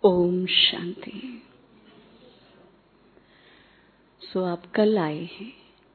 ओम शांति। सो आप कल आए हैं,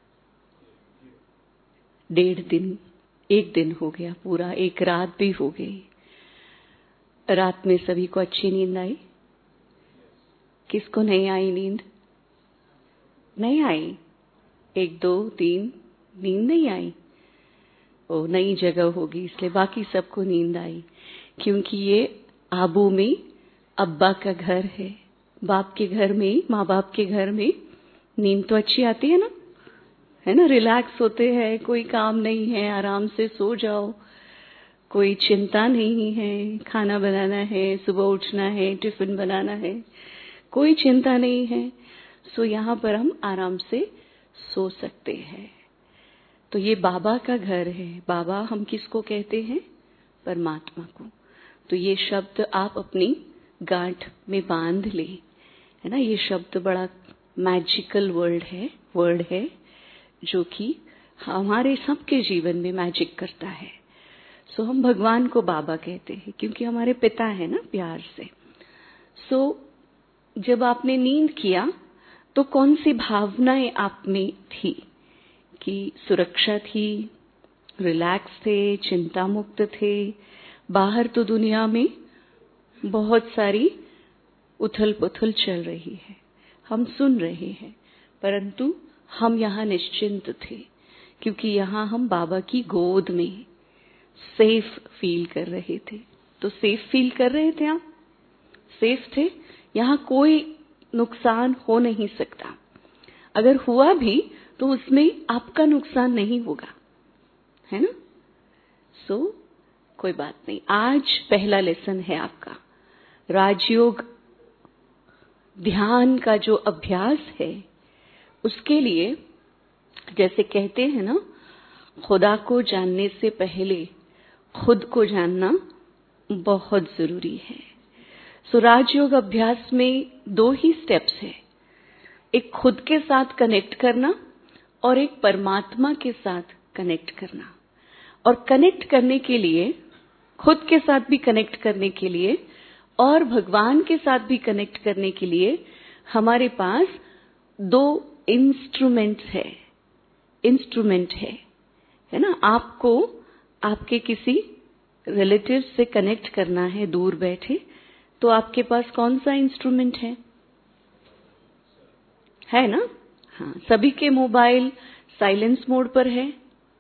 1.5 दिन, 1 दिन हो गया पूरा, 1 रात भी हो गई। रात में सभी को अच्छी नींद आई? किसको नहीं आई नींद? नहीं आई? 1, 2, 3 नींद नहीं आई? ओ, नई जगह होगी इसलिए बाकी सबको नींद आई, क्योंकि ये आबू में अब्बा का घर है। बाप के घर में, माँ बाप के घर में नींद तो अच्छी आती है ना, है ना? रिलैक्स होते हैं, कोई काम नहीं है, आराम से सो जाओ, कोई चिंता नहीं है, खाना बनाना है, सुबह उठना है, टिफिन बनाना है, कोई चिंता नहीं है। सो यहाँ पर हम आराम से सो सकते हैं। तो ये बाबा का घर है। बाबा हम किसको कहते हैं? परमात्मा को। तो ये शब्द आप अपनी गांठ में बांध ले, है ना? ये शब्द बड़ा मैजिकल वर्ड है जो कि हमारे सबके जीवन में मैजिक करता है। सो हम भगवान को बाबा कहते हैं क्योंकि हमारे पिता है ना, प्यार से। सो जब आपने नींद किया तो कौन सी भावनाएं आप में थी? कि सुरक्षा थी, रिलैक्स थे, चिंता मुक्त थे? बाहर तो दुनिया में बहुत सारी उथल पुथल चल रही है, हम सुन रहे हैं, परंतु हम यहाँ निश्चिंत थे क्योंकि यहाँ हम बाबा की गोद में सेफ फील कर रहे थे। तो सेफ फील कर रहे थे आप? सेफ थे? यहाँ कोई नुकसान हो नहीं सकता। अगर हुआ भी तो उसमें आपका नुकसान नहीं होगा, है ना? सो कोई बात नहीं। आज पहला लेसन है आपका राजयोग ध्यान का जो अभ्यास है, उसके लिए जैसे कहते हैं ना, खुदा को जानने से पहले खुद को जानना बहुत जरूरी है। सो राजयोग अभ्यास में 2 ही स्टेप्स है, एक खुद के साथ कनेक्ट करना और एक परमात्मा के साथ कनेक्ट करना। और कनेक्ट करने के लिए, खुद के साथ भी कनेक्ट करने के लिए और भगवान के साथ भी कनेक्ट करने के लिए हमारे पास 2 इंस्ट्रूमेंट है ना? आपको आपके किसी रिलेटिव से कनेक्ट करना है दूर बैठे, तो आपके पास कौन सा इंस्ट्रूमेंट है ना? हाँ, सभी के मोबाइल साइलेंस मोड पर है।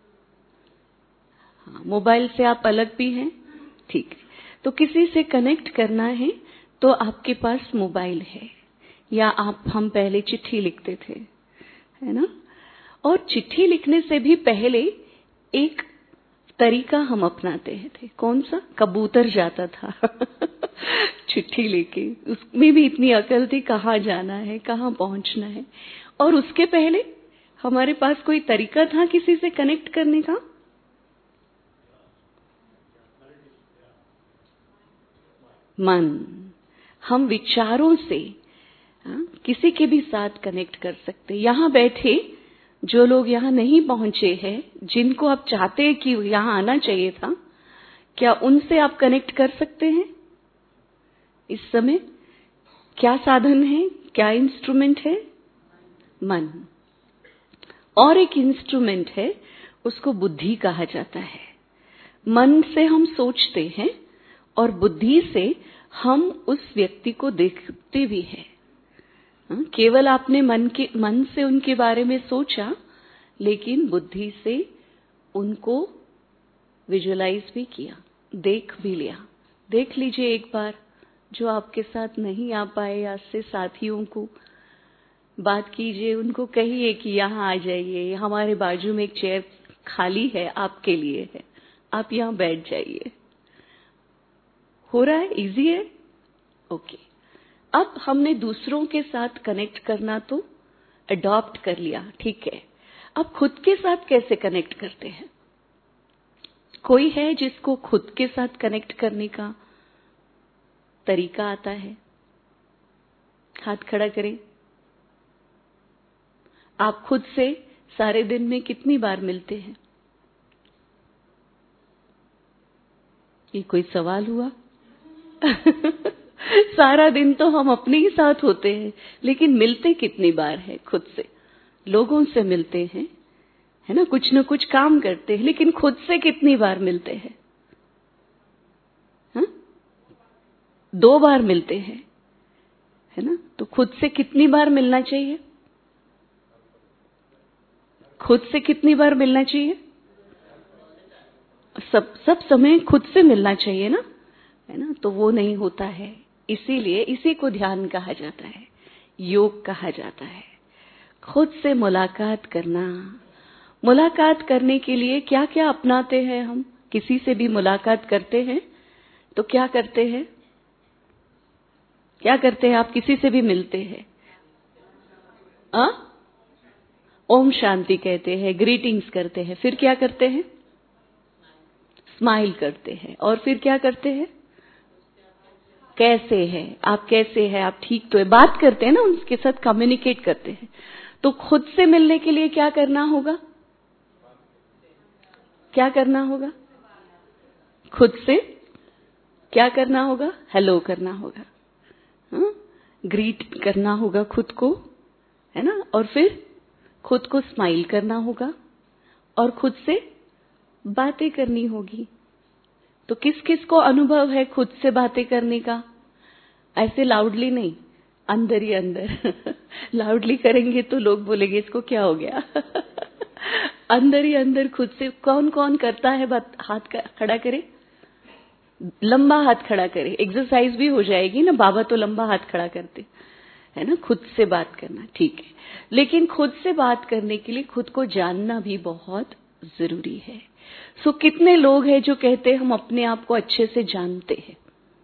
हाँ, मोबाइल से आप अलग भी हैं, ठीक है। तो किसी से कनेक्ट करना है तो आपके पास मोबाइल है, या हम पहले चिट्ठी लिखते थे, है ना? और चिट्ठी लिखने से भी पहले एक तरीका हम अपनाते थे। कौन सा? कबूतर जाता था चिट्ठी लेके, उसमें भी इतनी अकल थी कहाँ जाना है, कहाँ पहुंचना है। और उसके पहले हमारे पास कोई तरीका था किसी से कनेक्ट करने का? मन। हम विचारों से किसी के भी साथ कनेक्ट कर सकते। यहाँ बैठे जो लोग यहाँ नहीं पहुंचे हैं, जिनको आप चाहते हैं कि यहाँ आना चाहिए था, क्या उनसे आप कनेक्ट कर सकते हैं इस समय? क्या साधन है, क्या इंस्ट्रूमेंट है? मन। और एक इंस्ट्रूमेंट है, उसको बुद्धि कहा जाता है। मन से हम सोचते हैं और बुद्धि से हम उस व्यक्ति को देखते भी हैं। केवल आपने मन से उनके बारे में सोचा, लेकिन बुद्धि से उनको विजुलाइज भी किया, देख भी लिया। देख लीजिए एक बार, जो आपके साथ नहीं आ पाए, आज से साथियों को बात कीजिए, उनको कहिए कि यहाँ आ जाइए, हमारे बाजू में एक चेयर खाली है, आपके लिए है, आप यहाँ बैठ जाइए। हो रहा है? इजी है? ओके। अब हमने दूसरों के साथ कनेक्ट करना तो अडॉप्ट कर लिया, ठीक है। अब खुद के साथ कैसे कनेक्ट करते हैं? कोई है जिसको खुद के साथ कनेक्ट करने का तरीका आता है? हाथ खड़ा करें। आप खुद से सारे दिन में कितनी बार मिलते हैं? ये कोई सवाल हुआ? सारा दिन तो हम अपने ही साथ होते हैं, लेकिन मिलते कितनी बार है खुद से? लोगों से मिलते हैं, है ना, कुछ न कुछ काम करते हैं, लेकिन खुद से कितनी बार मिलते हैं? हाँ? 2 बार मिलते हैं, है ना? तो खुद से कितनी बार मिलना चाहिए? खुद से कितनी बार मिलना चाहिए? सब समय खुद से मिलना चाहिए ना, है ना? तो वो नहीं होता है, इसीलिए इसी को ध्यान कहा जाता है, योग कहा जाता है। खुद से मुलाकात करना। मुलाकात करने के लिए क्या क्या अपनाते हैं हम? किसी से भी मुलाकात करते हैं तो क्या करते हैं? क्या करते हैं? आप किसी से भी मिलते हैं, ओम शांति कहते हैं, ग्रीटिंग्स करते हैं, फिर क्या करते हैं? स्माइल करते हैं, और फिर क्या करते हैं? कैसे हैं आप? कैसे हैं आप? ठीक तो है, बात करते हैं ना, उनके साथ कम्युनिकेट करते हैं। तो खुद से मिलने के लिए क्या करना होगा? क्या करना होगा? खुद से क्या करना होगा? हेलो करना होगा, हाँ? ग्रीट करना होगा खुद को, है ना? और फिर खुद को स्माइल करना होगा, और खुद से बातें करनी होगी। तो किस किस को अनुभव है खुद से बातें करने का? ऐसे लाउडली नहीं, अंदर ही अंदर। लाउडली करेंगे तो लोग बोलेंगे इसको क्या हो गया। अंदर ही अंदर खुद से कौन कौन करता है बात? हाथ खड़ा करे, लंबा हाथ खड़ा करे, एक्सरसाइज भी हो जाएगी ना। बाबा तो लंबा हाथ खड़ा करते, है ना? खुद से बात करना, ठीक है। लेकिन खुद से बात करने के लिए खुद को जानना भी बहुत जरूरी है। सो कितने लोग हैं जो कहते हैं हम अपने आप को अच्छे से जानते हैं?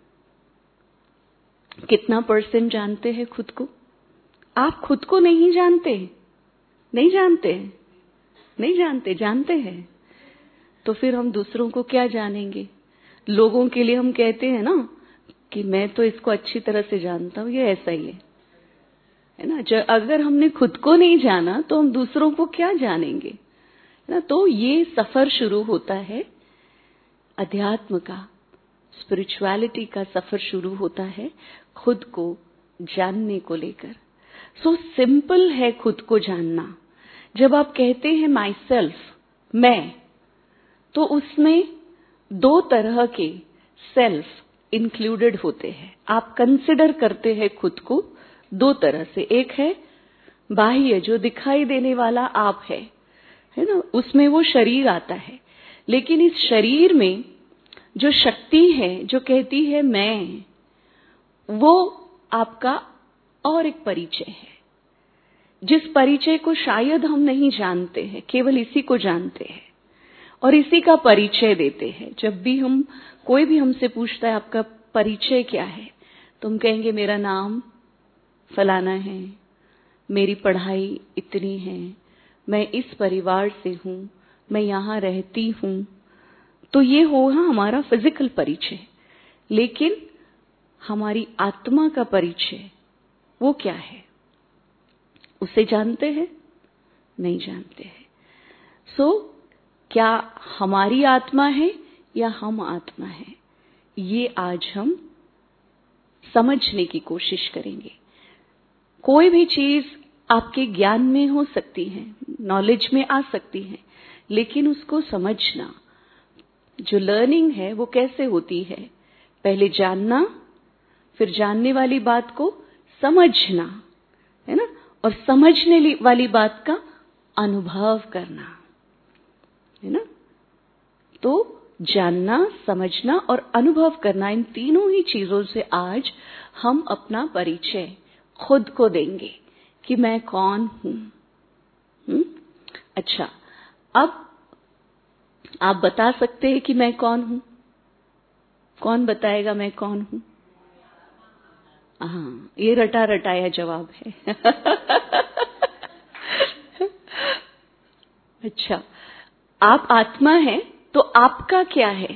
कितना % जानते हैं खुद को? आप खुद को नहीं जानते? नहीं जानते? नहीं जानते? जानते हैं तो फिर हम दूसरों को क्या जानेंगे? लोगों के लिए हम कहते हैं ना कि मैं तो इसको अच्छी तरह से जानता हूं, ये ऐसा ही है ना? अगर हमने खुद को नहीं जाना तो हम दूसरों को क्या जानेंगे, है ना? तो ये सफर शुरू होता है अध्यात्म का, स्पिरिचुअलिटी का सफर शुरू होता है खुद को जानने को लेकर। सो सिंपल है खुद को जानना। जब आप कहते हैं माई सेल्फ, मैं, तो उसमें 2 तरह के सेल्फ इंक्लूडेड होते हैं। आप कंसिडर करते हैं खुद को 2 तरह से। एक है बाह्य, जो दिखाई देने वाला आप है ना? उसमें वो शरीर आता है, लेकिन इस शरीर में जो शक्ति है जो कहती है मैं, वो आपका और एक परिचय है, जिस परिचय को शायद हम नहीं जानते हैं, केवल इसी को जानते हैं और इसी का परिचय देते हैं। जब भी हम, कोई भी हमसे पूछता है आपका परिचय क्या है, तो हम कहेंगे मेरा नाम फलाना है, मेरी पढ़ाई इतनी है, मैं इस परिवार से हूं, मैं यहाँ रहती हूं। तो ये होगा हमारा फिजिकल परिचय। लेकिन हमारी आत्मा का परिचय वो क्या है? उसे जानते हैं? नहीं जानते हैं। सो क्या हमारी आत्मा है या हम आत्मा है, ये आज हम समझने की कोशिश करेंगे। कोई भी चीज आपके ज्ञान में हो सकती है, नॉलेज में आ सकती है, लेकिन उसको समझना, जो लर्निंग है वो कैसे होती है? पहले जानना, फिर जानने वाली बात को समझना, है ना? और समझने वाली बात का अनुभव करना, है ना? तो जानना, समझना और अनुभव करना, इन तीनों ही चीजों से आज हम अपना परिचय खुद को देंगे कि मैं कौन हूं। अच्छा, अब आप बता सकते हैं कि मैं कौन हूं? कौन बताएगा मैं कौन हूं? हाँ, ये रटा रटाया जवाब है। अच्छा, आप आत्मा हैं तो आपका क्या है?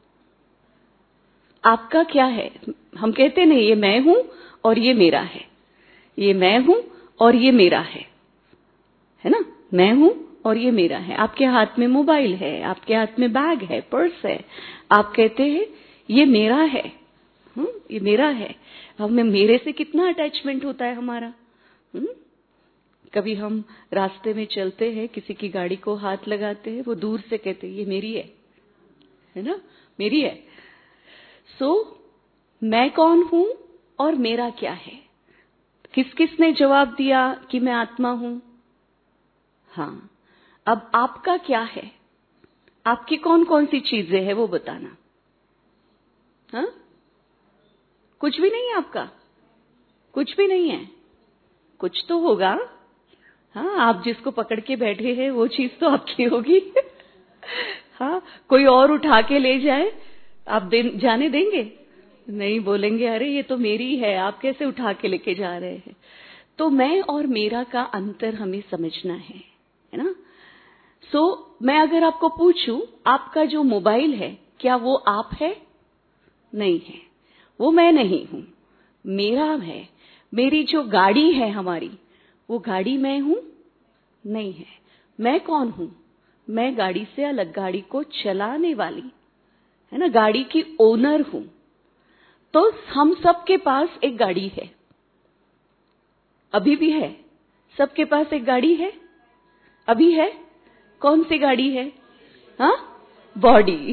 आपका क्या है? हम कहते नहीं ये मैं हूं और ये मेरा है, ये मैं हूं और ये मेरा है ना? मैं हूं और ये मेरा है। आपके हाथ में मोबाइल है, आपके हाथ में बैग है, पर्स है, आप कहते हैं ये मेरा है, ये मेरा है। हमें मेरे से कितना अटैचमेंट होता है हमारा। कभी हम रास्ते में चलते हैं, किसी की गाड़ी को हाथ लगाते हैं, वो दूर से कहते हैं ये मेरी है ना, मेरी है। सो मैं कौन हूं और मेरा क्या है? किस किसने जवाब दिया कि मैं आत्मा हूं? हाँ, अब आपका क्या है? आपकी कौन कौन सी चीजें हैं वो बताना। हाँ, कुछ भी नहीं है आपका? कुछ भी नहीं है? कुछ तो होगा। हाँ, आप जिसको पकड़ के बैठे हैं वो चीज तो आपकी होगी। हाँ, कोई और उठा के ले जाए, आप जाने देंगे? नहीं, बोलेंगे अरे ये तो मेरी है, आप कैसे उठा के लेके जा रहे हैं? तो मैं और मेरा का अंतर हमें समझना है ना। सो मैं अगर आपको पूछूं, आपका जो मोबाइल है क्या वो आप है? नहीं है, वो मैं नहीं हूं, मेरा है। मेरी जो गाड़ी है हमारी, वो गाड़ी मैं हूं? नहीं है। मैं कौन हूं? मैं गाड़ी से अलग, गाड़ी को चलाने वाली, है ना, गाड़ी की ओनर हूं। तो हम सबके पास एक गाड़ी है, अभी भी है। सबके पास एक गाड़ी है, अभी है। कौन सी गाड़ी है? हाँ, बॉडी।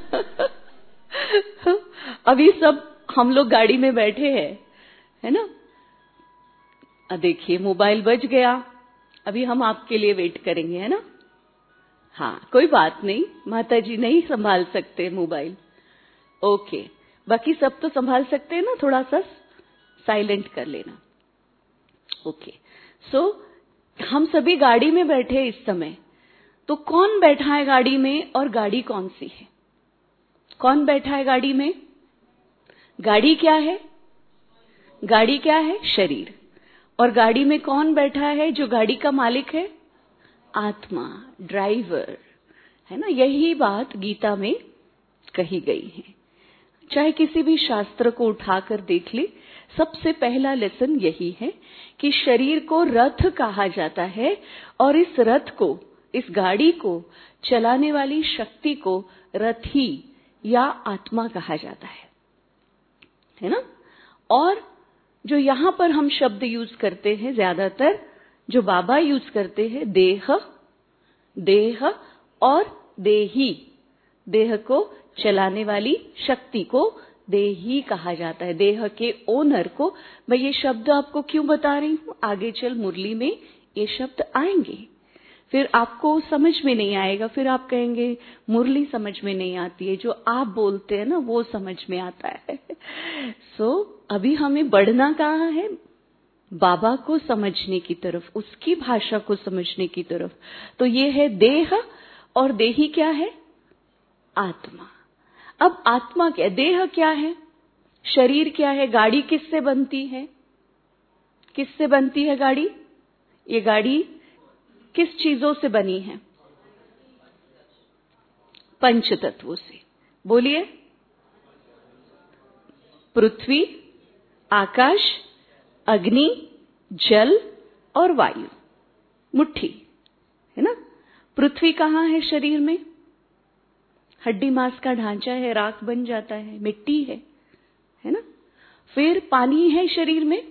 अभी सब हम लोग गाड़ी में बैठे हैं, है ना। देखिए मोबाइल बज गया, अभी हम आपके लिए वेट करेंगे, है ना। हाँ, कोई बात नहीं, माता जी नहीं संभाल सकते मोबाइल, ओके। बाकी सब तो संभाल सकते हैं ना, थोड़ा सा साइलेंट कर लेना, ओके। सो हम सभी गाड़ी में बैठे इस समय, तो कौन बैठा है गाड़ी में और गाड़ी कौन सी है? कौन बैठा है गाड़ी में? गाड़ी क्या है? गाड़ी क्या है? शरीर। और गाड़ी में कौन बैठा है जो गाड़ी का मालिक है? आत्मा, ड्राइवर, है ना। यही बात गीता में कही गई है। चाहे किसी भी शास्त्र को उठाकर देख ले, सबसे पहला लेसन यही है कि शरीर को रथ कहा जाता है, और इस रथ को, इस गाड़ी को चलाने वाली शक्ति को रथी या आत्मा कहा जाता है ना। और जो यहां पर हम शब्द यूज करते हैं ज्यादातर, जो बाबा यूज करते हैं, देह, देह और देही, देह को चलाने वाली शक्ति को देही कहा जाता है, देह के ओनर को। मैं ये शब्द आपको क्यों बता रही हूं, आगे चल मुरली में ये शब्द आएंगे, फिर आपको समझ में नहीं आएगा, फिर आप कहेंगे मुरली समझ में नहीं आती है, जो आप बोलते हैं ना वो समझ में आता है। सो अभी हमें बढ़ना कहाँ है? बाबा को समझने की तरफ, उसकी भाषा को समझने की तरफ। तो ये है देह, और देही क्या है? आत्मा। अब आत्मा क्या, देह क्या है, शरीर क्या है, गाड़ी किससे बनती है? किससे बनती है गाड़ी? ये गाड़ी किस चीजों से बनी है? पंच तत्वों से। बोलिए। पृथ्वी, आकाश, अग्नि, जल और वायु, मुट्ठी, है ना। पृथ्वी कहाँ है शरीर में? हड्डी मांस का ढांचा है, राख बन जाता है, मिट्टी है ना। फिर पानी है शरीर में,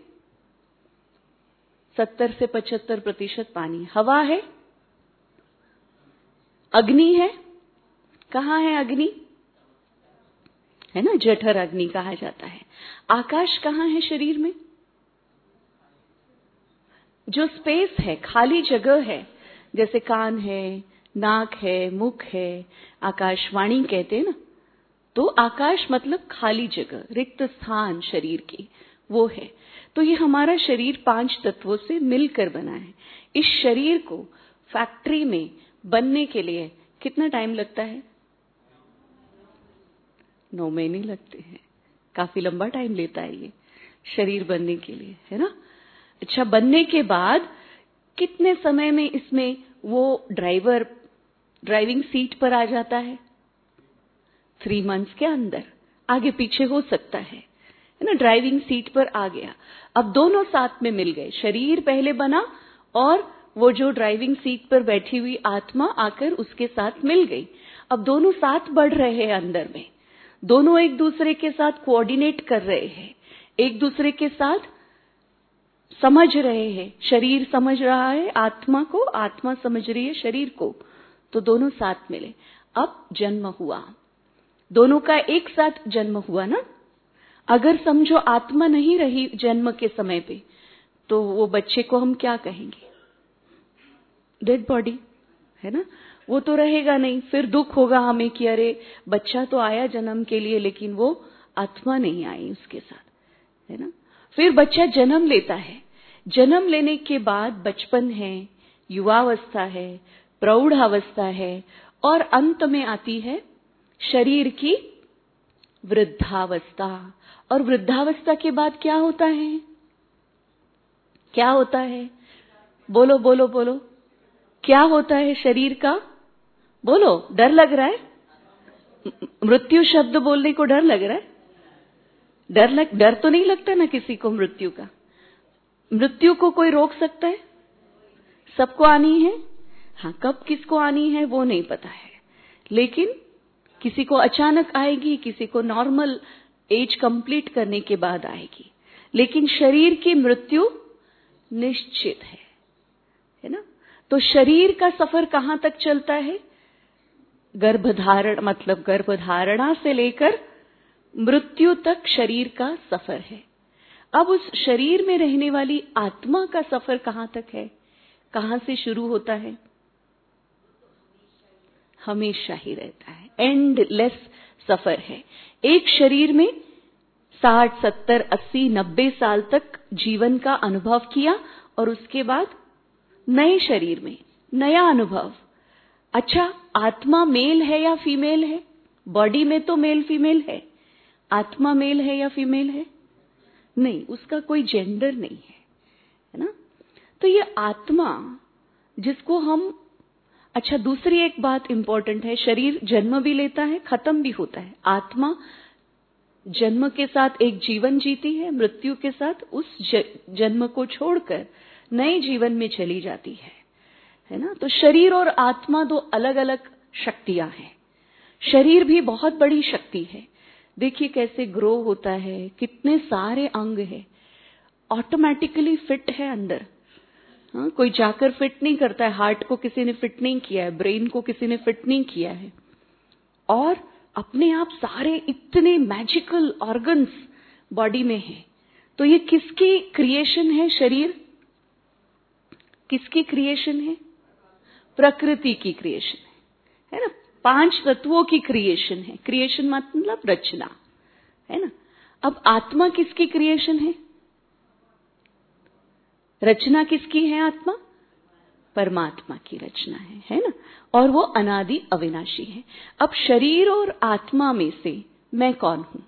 70 से 75% पानी। हवा है, अग्नि है, कहाँ है अग्नि? है ना, जठर अग्नि कहा जाता है। आकाश कहाँ है शरीर में? जो स्पेस है, खाली जगह है, जैसे कान है, नाक है, मुख है, आकाशवाणी कहते हैं ना। तो आकाश मतलब खाली जगह, रिक्त स्थान शरीर की, वो है। तो ये हमारा शरीर 5 तत्वों से मिलकर बना है। इस शरीर को फैक्ट्री में बनने के लिए कितना टाइम लगता है? 9 महीने लगते हैं। काफी लंबा टाइम लेता है ये शरीर बनने के लिए, है ना। अच्छा, बनने के बाद कितने समय में इसमें वो ड्राइवर ड्राइविंग सीट पर आ जाता है? 3 मंथ्स के अंदर, आगे पीछे हो सकता है ना। ड्राइविंग सीट पर आ गया, अब दोनों साथ में मिल गए। शरीर पहले बना और वो जो ड्राइविंग सीट पर बैठी हुई आत्मा आकर उसके साथ मिल गई। अब दोनों साथ बढ़ रहे हैं अंदर में, दोनों एक दूसरे के साथ कोऑर्डिनेट कर रहे हैं, एक दूसरे के साथ समझ रहे हैं, शरीर समझ रहा है आत्मा को, आत्मा समझ रही है शरीर को, तो दोनों साथ मिले। अब जन्म हुआ, दोनों का एक साथ जन्म हुआ ना। अगर समझो आत्मा नहीं रही जन्म के समय पे, तो वो बच्चे को हम क्या कहेंगे? डेड बॉडी, है ना, वो तो रहेगा नहीं। फिर दुख होगा हमें कि अरे बच्चा तो आया जन्म के लिए, लेकिन वो आत्मा नहीं आई उसके साथ, है ना। फिर बच्चा जन्म लेता है, जन्म लेने के बाद बचपन है, युवावस्था है, प्रौढ़ावस्था है, और अंत में आती है शरीर की वृद्धावस्था। और वृद्धावस्था के बाद क्या होता है? क्या होता है? बोलो बोलो बोलो, क्या होता है शरीर का? बोलो, डर लग रहा है? मृत्यु शब्द बोलने को डर लग रहा है? डर तो नहीं लगता ना किसी को मृत्यु का? मृत्यु को कोई रोक सकता है? सबको आनी है। हाँ, कब किसको आनी है वो नहीं पता है, लेकिन किसी को अचानक आएगी, किसी को नॉर्मल एज कंप्लीट करने के बाद आएगी, लेकिन शरीर की मृत्यु निश्चित है ना। तो शरीर का सफर कहां तक चलता है? गर्भधारण, मतलब गर्भधारणा से लेकर मृत्यु तक शरीर का सफर है। अब उस शरीर में रहने वाली आत्मा का सफर कहां तक है? कहां से शुरू होता है? हमेशा ही रहता है, एंडलेस सफर है। एक शरीर में 60, 70, 80, 90 साल तक जीवन का अनुभव किया, और उसके बाद नए शरीर में नया अनुभव। अच्छा, आत्मा मेल है या फीमेल है? बॉडी में तो मेल फीमेल है, आत्मा मेल है या फीमेल है? नहीं, उसका कोई जेंडर नहीं है ना। तो ये आत्मा जिसको हम, अच्छा दूसरी एक बात इंपॉर्टेंट है, शरीर जन्म भी लेता है, खत्म भी होता है। आत्मा जन्म के साथ एक जीवन जीती है, मृत्यु के साथ उस जन्म को छोड़कर नए जीवन में चली जाती है ना। तो शरीर और आत्मा दो अलग अलग शक्तियां हैं। शरीर भी बहुत बड़ी शक्ति है, देखिए कैसे ग्रो होता है, कितने सारे अंग है, ऑटोमेटिकली फिट है अंदर। हाँ, कोई जाकर फिट नहीं करता है, हार्ट को किसी ने फिट नहीं किया है, ब्रेन को किसी ने फिट नहीं किया है, और अपने आप सारे इतने मैजिकल ऑर्गन्स बॉडी में है। तो ये किसकी क्रिएशन है? शरीर किसकी क्रिएशन है? प्रकृति की क्रिएशन है ना। 5 तत्वों की क्रिएशन है। क्रिएशन मतलब रचना, है ना। अब आत्मा किसकी क्रिएशन है? रचना किसकी है? आत्मा परमात्मा की रचना है ना। और वो अनादि अविनाशी है। अब शरीर और आत्मा में से मैं कौन हूं?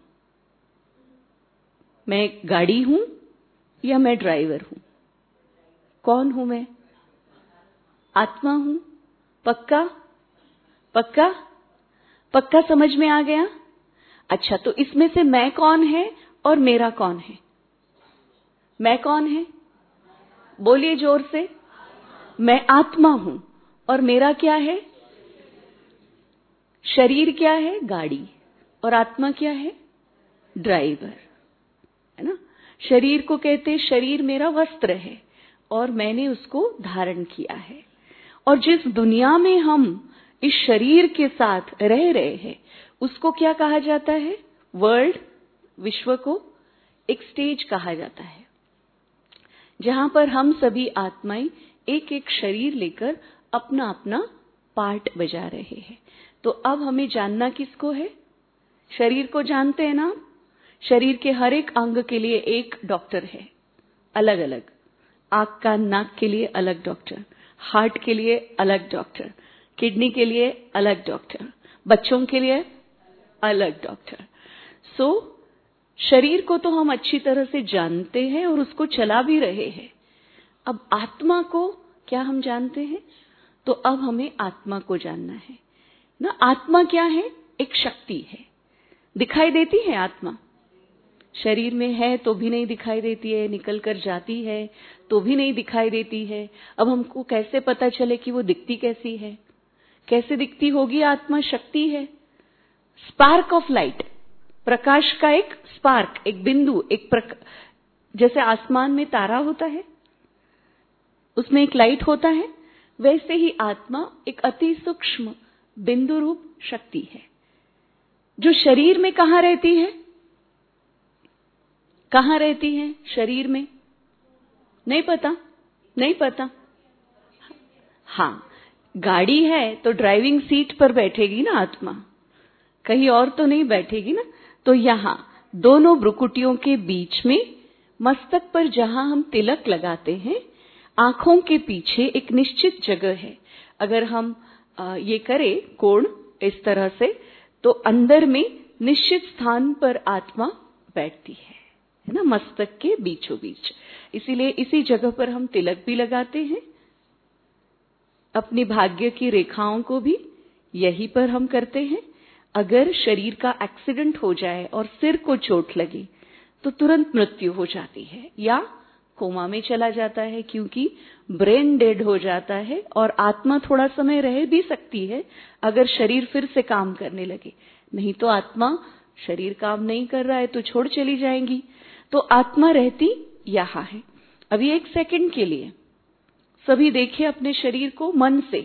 मैं गाड़ी हूं या मैं ड्राइवर हूं? कौन हूं मैं? आत्मा हूं। पक्का? पक्का? पक्का समझ में आ गया? अच्छा, तो इसमें से मैं कौन है और मेरा कौन है? मैं कौन है? बोलिए जोर से। मैं आत्मा हूं, और मेरा क्या है? शरीर क्या है? गाड़ी। और आत्मा क्या है? ड्राइवर, है ना। शरीर को कहते हैं, शरीर मेरा वस्त्र है और मैंने उसको धारण किया है। और जिस दुनिया में हम इस शरीर के साथ रह रहे हैं, उसको क्या कहा जाता है? वर्ल्ड, विश्व को एक स्टेज कहा जाता है, जहां पर हम सभी आत्माएं एक एक शरीर लेकर अपना अपना पार्ट बजा रहे हैं। तो अब हमें जानना किसको है? शरीर को जानते हैं ना। शरीर के हर एक अंग के लिए एक डॉक्टर है, अलग अलग। आंख कान नाक के लिए अलग डॉक्टर, हार्ट के लिए अलग डॉक्टर, किडनी के लिए अलग डॉक्टर, बच्चों के लिए अलग डॉक्टर। सो शरीर को तो हम अच्छी तरह से जानते हैं और उसको चला भी रहे हैं। अब आत्मा को क्या हम जानते हैं? तो अब हमें आत्मा को जानना है ना। आत्मा क्या है? एक शक्ति है। दिखाई देती है आत्मा? शरीर में है तो भी नहीं दिखाई देती है, निकल कर जाती है तो भी नहीं दिखाई देती है। अब हमको कैसे पता चले कि वो दिखती कैसी है? कैसे दिखती होगी आत्मा? शक्ति है, स्पार्क ऑफ लाइट, प्रकाश का एक स्पार्क, एक बिंदु, जैसे आसमान में तारा होता है, उसमें एक लाइट होता है, वैसे ही आत्मा एक अति सूक्ष्म बिंदु रूप शक्ति है, जो शरीर में कहां रहती है? कहां रहती है शरीर में? नहीं पता? नहीं पता? हाँ, गाड़ी है तो ड्राइविंग सीट पर बैठेगी ना आत्मा, कहीं और तो नहीं बैठेगी ना। तो यहां दोनों भ्रुकुटियों के बीच में, मस्तक पर जहां हम तिलक लगाते हैं, आंखों के पीछे एक निश्चित जगह है। अगर हम ये करें कोण इस तरह से, तो अंदर में निश्चित स्थान पर आत्मा बैठती है ना, मस्तक के बीचों बीच। इसीलिए इसी जगह पर हम तिलक भी लगाते हैं। अपनी भाग्य की रेखाओं को भी यहीं पर हम करते हैं। अगर शरीर का एक्सीडेंट हो जाए और सिर को चोट लगे तो तुरंत मृत्यु हो जाती है या कोमा में चला जाता है, क्योंकि ब्रेन डेड हो जाता है और आत्मा थोड़ा समय रह भी सकती है अगर शरीर फिर से काम करने लगे। नहीं तो आत्मा, शरीर काम नहीं कर रहा है तो छोड़ चली जाएंगी। तो आत्मा रहती यहां है। अभी 1 सेकंड के लिए सभी देखिए अपने शरीर को मन से,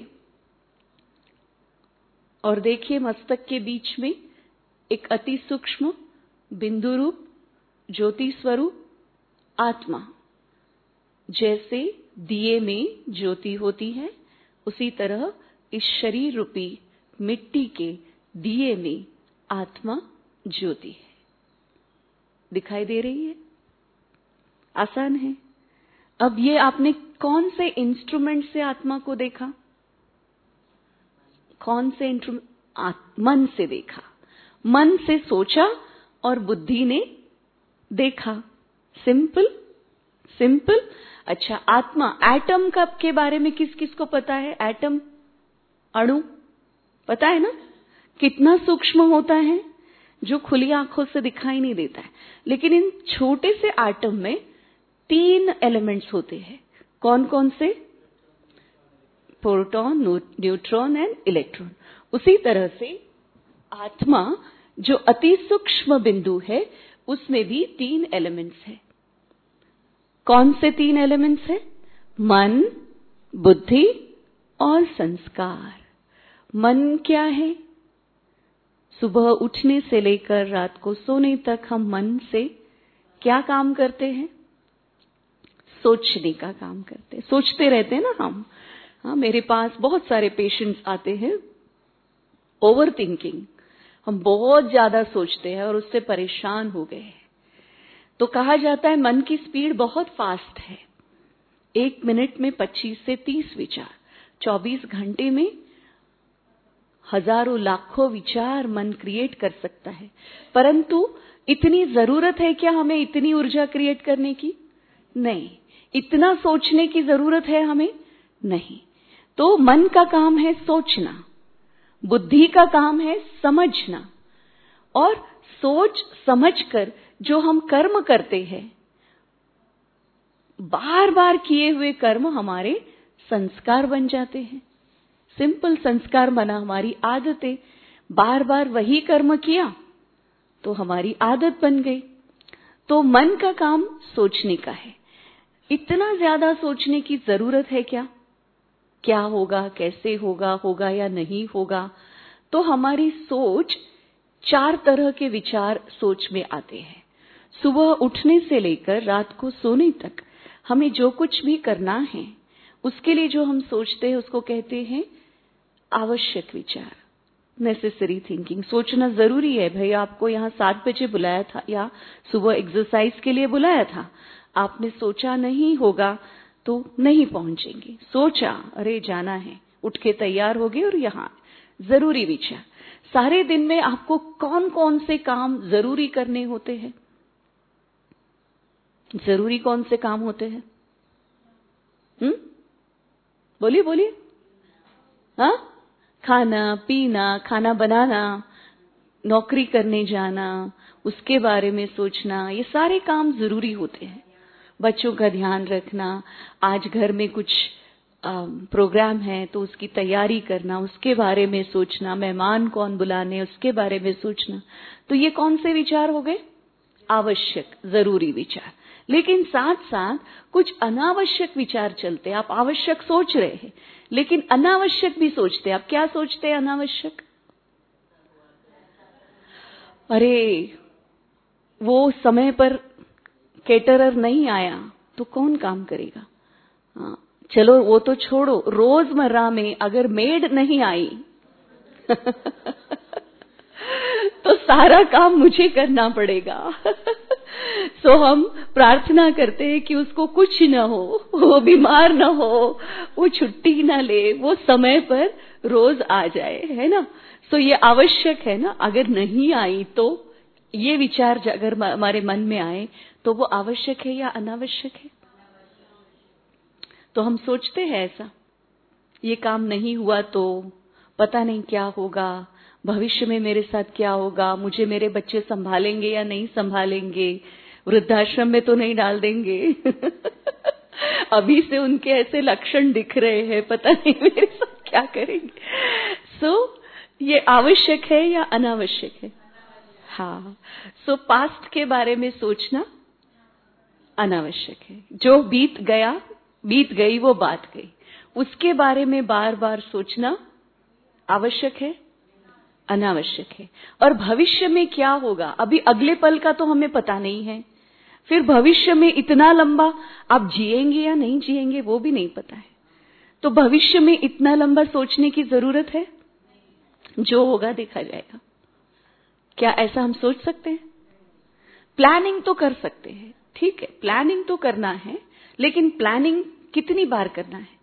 और देखिए मस्तक के बीच में एक अति सूक्ष्म बिंदु रूप ज्योति स्वरूप आत्मा। जैसे दिए में ज्योति होती है, उसी तरह इस शरीर रूपी मिट्टी के दिए में आत्मा ज्योति है। दिखाई दे रही है? आसान है। अब ये आपने कौन से इंस्ट्रूमेंट से आत्मा को देखा? कौन से इंस्ट्रूमेंट? मन से देखा, मन से सोचा और बुद्धि ने देखा। Simple simple. अच्छा, आत्मा, एटम के बारे में किस किस को पता है? एटम, अणु, पता है ना? कितना सूक्ष्म होता है, जो खुली आंखों से दिखाई नहीं देता है। लेकिन इन छोटे से एटम में 3 एलिमेंट्स होते हैं। कौन कौन से? Proton, neutron and electron. उसी तरह से आत्मा, जो अति सूक्ष्म बिंदु है, उसमें भी 3 एलिमेंट्स है। कौन से 3 एलिमेंट्स है? मन, बुद्धि और संस्कार। मन क्या है? सुबह उठने से लेकर रात को सोने तक हम मन से क्या काम करते हैं? सोचने का काम करते हैं। सोचते रहते हैं ना हम। हाँ, मेरे पास बहुत सारे पेशेंट्स आते हैं, ओवर थिंकिंग, हम बहुत ज्यादा सोचते हैं और उससे परेशान हो गए हैं। तो कहा जाता है मन की स्पीड बहुत फास्ट है। 1 मिनट में 25 से 30 विचार, 24 घंटे में हजारों लाखों विचार मन क्रिएट कर सकता है। परंतु इतनी जरूरत है क्या हमें इतनी ऊर्जा क्रिएट करने की? नहीं। इतना सोचने की जरूरत है हमें? नहीं। तो मन का काम है सोचना, बुद्धि का काम है समझना, और सोच समझकर जो हम कर्म करते हैं, बार बार किए हुए कर्म हमारे संस्कार बन जाते हैं। सिंपल, संस्कार माना हमारी आदतें। बार बार वही कर्म किया तो हमारी आदत बन गई। तो मन का काम सोचने का है। इतना ज्यादा सोचने की जरूरत है क्या? क्या होगा, कैसे होगा, होगा या नहीं होगा? तो हमारी सोच, 4 तरह के विचार सोच में आते हैं। सुबह उठने से लेकर रात को सोने तक हमें जो कुछ भी करना है, उसके लिए जो हम सोचते हैं उसको कहते हैं आवश्यक विचार, नेसेसरी थिंकिंग। सोचना जरूरी है। भाई, आपको यहाँ 7 बजे बुलाया था या सुबह एक्सरसाइज के लिए बुलाया था, आपने सोचा नहीं होगा तो नहीं पहुंचेंगे। सोचा, अरे जाना है, उठ के तैयार हो गए और यहाँ जरूरी विचार। सारे दिन में आपको कौन कौन से काम जरूरी करने होते हैं? जरूरी कौन से काम होते हैं? बोलिए बोलिए। हाँ, खाना पीना, खाना बनाना, नौकरी करने जाना, उसके बारे में सोचना, ये सारे काम जरूरी होते हैं। बच्चों का ध्यान रखना, आज घर में कुछ प्रोग्राम है तो उसकी तैयारी करना, उसके बारे में सोचना, मेहमान कौन बुलाने उसके बारे में सोचना, तो ये कौन से विचार हो गए? आवश्यक, जरूरी विचार। लेकिन साथ साथ कुछ अनावश्यक विचार चलते हैं। आप आवश्यक सोच रहे हैं लेकिन अनावश्यक भी सोचते हैं। आप क्या सोचते हैं अनावश्यक? अरे वो समय पर केटरर नहीं आया तो कौन काम करेगा? हाँ, चलो वो तो छोड़ो, रोजमर्रा में अगर मेड नहीं आई तो सारा काम मुझे करना पड़ेगा। सो हम प्रार्थना करते हैं कि उसको कुछ न हो, वो बीमार न हो, वो छुट्टी न ले, वो समय पर रोज आ जाए, है ना? सो ये आवश्यक है ना। अगर नहीं आई तो ये विचार अगर हमारे मन में आए तो वो आवश्यक है या अनावश्यक है? तो हम सोचते हैं ऐसा, ये काम नहीं हुआ तो पता नहीं क्या होगा, भविष्य में मेरे साथ क्या होगा, मुझे मेरे बच्चे संभालेंगे या नहीं संभालेंगे, वृद्धाश्रम में तो नहीं डाल देंगे। अभी से उनके ऐसे लक्षण दिख रहे हैं, पता नहीं मेरे साथ क्या करेंगे। सो ये आवश्यक है या अनावश्यक है? हाँ। सो पास्ट के बारे में सोचना अनावश्यक है। जो बीत गई वो बात गई। उसके बारे में बार बार सोचना आवश्यक है, अनावश्यक है। और भविष्य में क्या होगा, अभी अगले पल का तो हमें पता नहीं है, फिर भविष्य में इतना लंबा आप जिएंगे या नहीं जिएंगे वो भी नहीं पता है। तो भविष्य में इतना लंबा सोचने की जरूरत है? जो होगा देखा जाएगा। क्या ऐसा हम सोच सकते हैं? प्लानिंग तो कर सकते हैं, ठीक है, प्लानिंग तो करना है, लेकिन प्लानिंग कितनी बार करना है?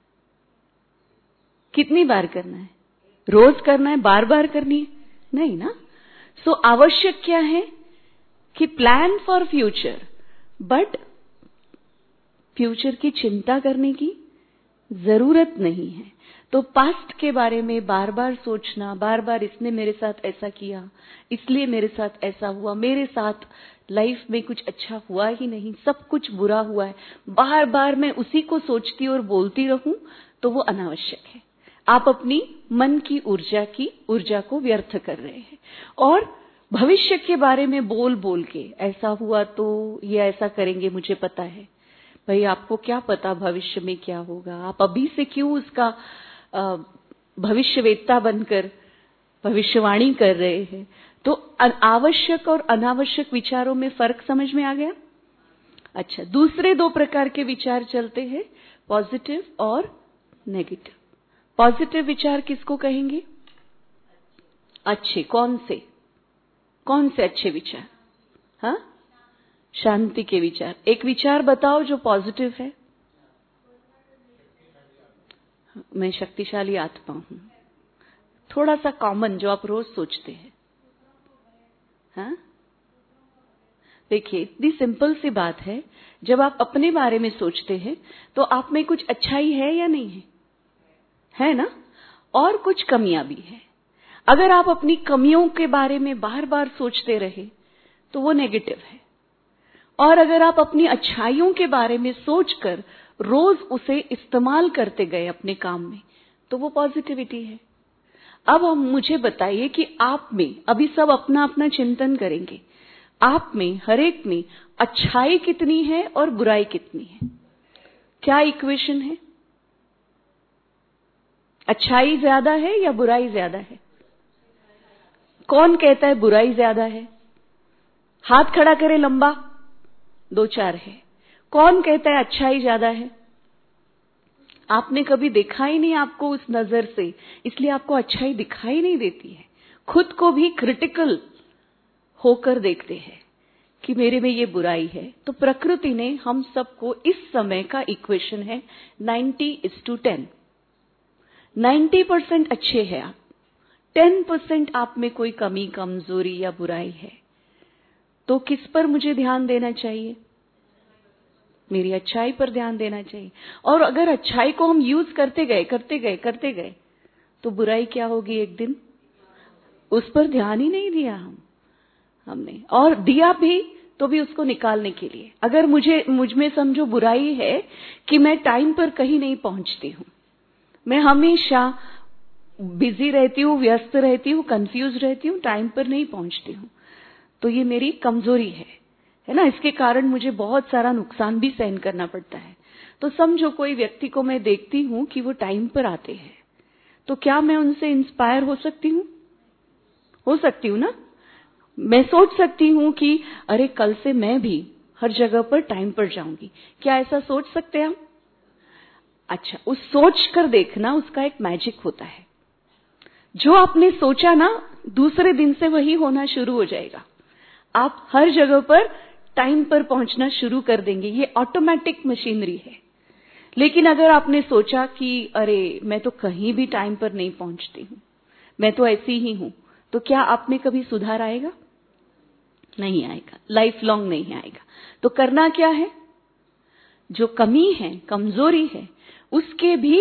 कितनी बार करना है? रोज करना है, बार बार करनी है? नहीं ना। सो आवश्यक क्या है कि plan for future, but future की चिंता करने की जरूरत नहीं है। तो पास्ट के बारे में बार बार सोचना, बार बार इसने मेरे साथ ऐसा किया, इसलिए मेरे साथ ऐसा हुआ, मेरे साथ लाइफ में कुछ अच्छा हुआ ही नहीं, सब कुछ बुरा हुआ है, बार बार मैं उसी को सोचती और बोलती रहूं, तो वो अनावश्यक है। आप अपनी मन की ऊर्जा को व्यर्थ कर रहे हैं। और भविष्य के बारे में बोल बोल के, ऐसा हुआ तो ये ऐसा करेंगे, मुझे पता है। भाई आपको क्या पता भविष्य में क्या होगा? आप अभी से क्यों उसका भविष्यवेत्ता बनकर भविष्यवाणी कर रहे हैं? तो आवश्यक और अनावश्यक विचारों में फर्क समझ में आ गया? अच्छा, दूसरे दो प्रकार के विचार चलते हैं, पॉजिटिव और नेगेटिव। पॉजिटिव विचार किसको कहेंगे? अच्छे। कौन से अच्छे विचार? हाँ, शांति के विचार। एक विचार बताओ जो पॉजिटिव है। मैं शक्तिशाली आत्मा हूं, थोड़ा सा कॉमन जो आप रोज सोचते हैं। हाँ, देखिए इतनी सिंपल सी बात है, जब आप अपने बारे में सोचते हैं तो आप में कुछ अच्छाई है या नहीं है? है ना? और कुछ कमियां भी है। अगर आप अपनी कमियों के बारे में बार बार सोचते रहे तो वो नेगेटिव है, और अगर आप अपनी अच्छाइयों के बारे में सोचकर रोज उसे इस्तेमाल करते गए अपने काम में, तो वो पॉजिटिविटी है। अब हम मुझे बताइए कि आप में, अभी सब अपना अपना चिंतन करेंगे, आप में, हर एक में अच्छाई कितनी है और बुराई कितनी है? क्या इक्वेशन है? अच्छाई ज्यादा है या बुराई ज्यादा है? कौन कहता है बुराई ज्यादा है? हाथ खड़ा करे लंबा, 2-4 है। कौन कहता है अच्छाई ज्यादा है? आपने कभी देखा ही नहीं आपको उस नजर से, इसलिए आपको अच्छाई दिखाई नहीं देती है। खुद को भी क्रिटिकल होकर देखते हैं कि मेरे में ये बुराई है। तो प्रकृति ने हम सबको, इस समय का इक्वेशन है 90:10। 90% अच्छे हैं आप, 10% आप में कोई कमी, कमजोरी या बुराई है। तो किस पर मुझे ध्यान देना चाहिए? मेरी अच्छाई पर ध्यान देना चाहिए। और अगर अच्छाई को हम यूज करते गए तो बुराई क्या होगी? एक दिन उस पर ध्यान ही नहीं दिया हमने, और दिया भी तो भी उसको निकालने के लिए। अगर मुझ में समझो बुराई है कि मैं टाइम पर कहीं नहीं पहुंचती हूं, मैं हमेशा बिजी रहती हूँ, व्यस्त रहती हूँ, कंफ्यूज रहती हूँ, टाइम पर नहीं पहुंचती हूँ। तो ये मेरी कमजोरी है ना। इसके कारण मुझे बहुत सारा नुकसान भी सहन करना पड़ता है। तो समझो कोई व्यक्ति को मैं देखती हूँ कि वो टाइम पर आते हैं, तो क्या मैं उनसे इंस्पायर हो सकती हूँ? हो सकती हूँ ना। मैं सोच सकती हूँ कि अरे कल से मैं भी हर जगह पर टाइम पर जाऊंगी। क्या ऐसा सोच सकते हैं हम? अच्छा, उस सोच कर देखना, उसका एक मैजिक होता है। जो आपने सोचा ना, दूसरे दिन से वही होना शुरू हो जाएगा। आप हर जगह पर टाइम पर पहुंचना शुरू कर देंगे। ये ऑटोमेटिक मशीनरी है। लेकिन अगर आपने सोचा कि अरे मैं तो कहीं भी टाइम पर नहीं पहुंचती हूं, मैं तो ऐसी ही हूं, तो क्या आप में कभी सुधार आएगा? नहीं आएगा, लाइफ लॉन्ग नहीं आएगा। तो करना क्या है? जो कमी है, कमजोरी है, उसके भी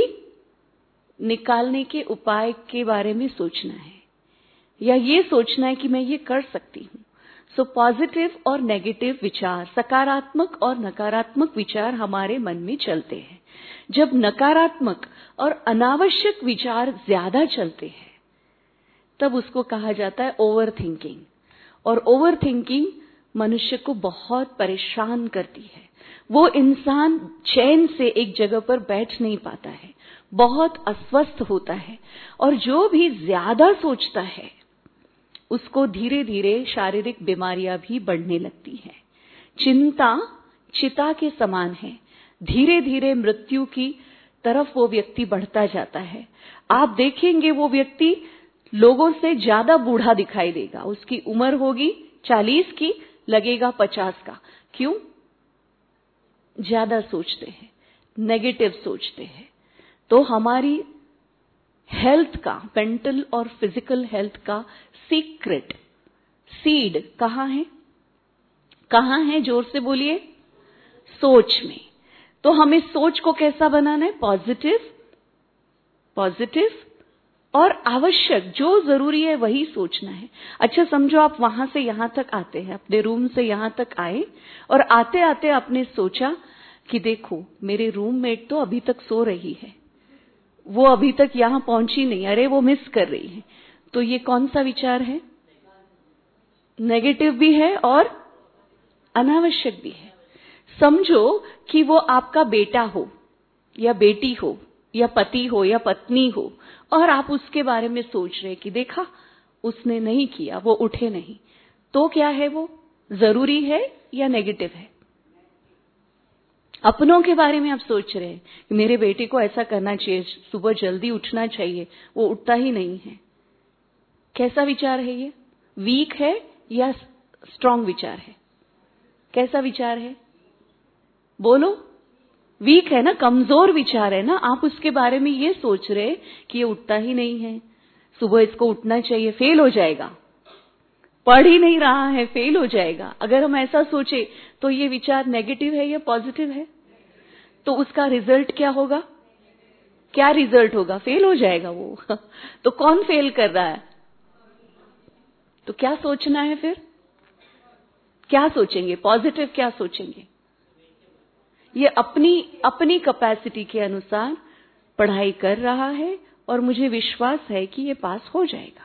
निकालने के उपाय के बारे में सोचना है, या ये सोचना है कि मैं ये कर सकती हूं। सो पॉजिटिव और नेगेटिव विचार, सकारात्मक और नकारात्मक विचार हमारे मन में चलते हैं। जब नकारात्मक और अनावश्यक विचार ज्यादा चलते हैं, तब उसको कहा जाता है ओवर थिंकिंग। और ओवर थिंकिंग मनुष्य को बहुत परेशान करती है। वो इंसान चैन से एक जगह पर बैठ नहीं पाता है, बहुत अस्वस्थ होता है। और जो भी ज्यादा सोचता है, उसको धीरे धीरे शारीरिक बीमारियां भी बढ़ने लगती हैं। चिंता चिता के समान है, धीरे धीरे मृत्यु की तरफ वो व्यक्ति बढ़ता जाता है। आप देखेंगे वो व्यक्ति लोगों से ज्यादा बूढ़ा दिखाई देगा। उसकी उम्र होगी 40 की, लगेगा 50 का। क्यों? ज्यादा सोचते हैं, नेगेटिव सोचते हैं। तो हमारी हेल्थ का, मेंटल और फिजिकल हेल्थ का सीक्रेट सीड कहाँ है? कहाँ है? जोर से बोलिए। सोच में। तो हमें सोच को कैसा बनाना है? पॉजिटिव, पॉजिटिव और आवश्यक, जो जरूरी है वही सोचना है। अच्छा समझो आप वहां से यहां तक आते हैं, अपने रूम से यहां तक आए, और आते आते आपने सोचा कि देखो मेरे रूममेट तो अभी तक सो रही है, वो अभी तक यहां पहुंची नहीं, अरे वो मिस कर रही है। तो ये कौन सा विचार है? नेगेटिव भी है और अनावश्यक भी है। समझो कि वो आपका बेटा हो या बेटी हो या पति हो या पत्नी हो, और आप उसके बारे में सोच रहे कि देखा उसने नहीं किया, वो उठे नहीं। तो क्या है? वो जरूरी है या नेगेटिव है? अपनों के बारे में आप सोच रहे हैं कि मेरे बेटे को ऐसा करना चाहिए, सुबह जल्दी उठना चाहिए, वो उठता ही नहीं है। कैसा विचार है ये? वीक है या स्ट्रांग विचार है? कैसा विचार है? बोलो। वीक है ना, कमजोर विचार है ना। आप उसके बारे में ये सोच रहे कि ये उठता ही नहीं है, सुबह इसको उठना चाहिए, फेल हो जाएगा, पढ़ ही नहीं रहा है, फेल हो जाएगा। अगर हम ऐसा सोचे तो ये विचार नेगेटिव है या पॉजिटिव है? तो उसका रिजल्ट क्या होगा? क्या रिजल्ट होगा? फेल हो जाएगा वो। तो कौन फेल कर रहा है? तो क्या सोचना है फिर? क्या सोचेंगे? पॉजिटिव क्या सोचेंगे? ये अपनी कैपेसिटी के अनुसार पढ़ाई कर रहा है और मुझे विश्वास है कि ये पास हो जाएगा,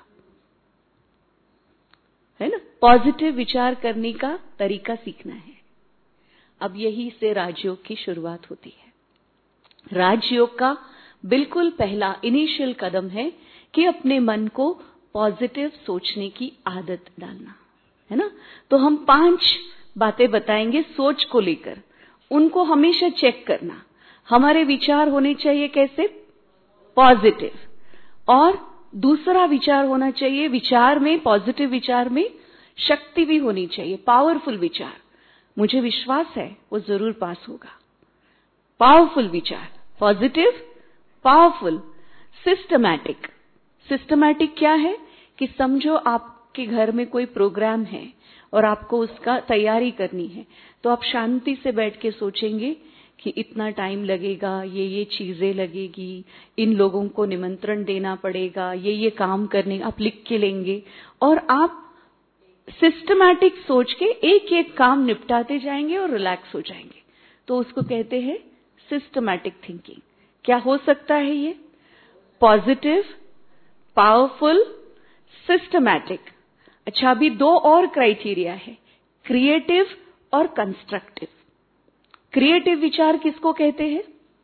है ना। पॉजिटिव विचार करने का तरीका सीखना है। अब यही से राजयोग की शुरुआत होती है। राजयोग का बिल्कुल पहला इनिशियल कदम है कि अपने मन को पॉजिटिव सोचने की आदत डालना, है ना। तो हम 5 बातें बताएंगे सोच को लेकर, उनको हमेशा चेक करना। हमारे विचार होने चाहिए कैसे? पॉजिटिव। और दूसरा विचार होना चाहिए, विचार में, पॉजिटिव विचार में शक्ति भी होनी चाहिए, पावरफुल विचार। मुझे विश्वास है वो जरूर पास होगा। पावरफुल विचार, पॉजिटिव, पावरफुल। सिस्टमैटिक। सिस्टमैटिक क्या है? कि समझो आपके घर में कोई प्रोग्राम है और आपको उसका तैयारी करनी है, तो आप शांति से बैठ के सोचेंगे कि इतना टाइम लगेगा, ये चीजें लगेगी, इन लोगों को निमंत्रण देना पड़ेगा, ये काम करने, आप लिख के लेंगे और आप सिस्टमैटिक सोच के एक एक काम निपटाते जाएंगे और रिलैक्स हो जाएंगे। तो उसको कहते हैं सिस्टमैटिक थिंकिंग। क्या हो सकता है ये? Positive, powerful, systematic. अच्छा, अभी दो और क्राइटेरिया है, क्रिएटिव और कंस्ट्रक्टिव। क्रिएटिव विचार किसको कहते हैं?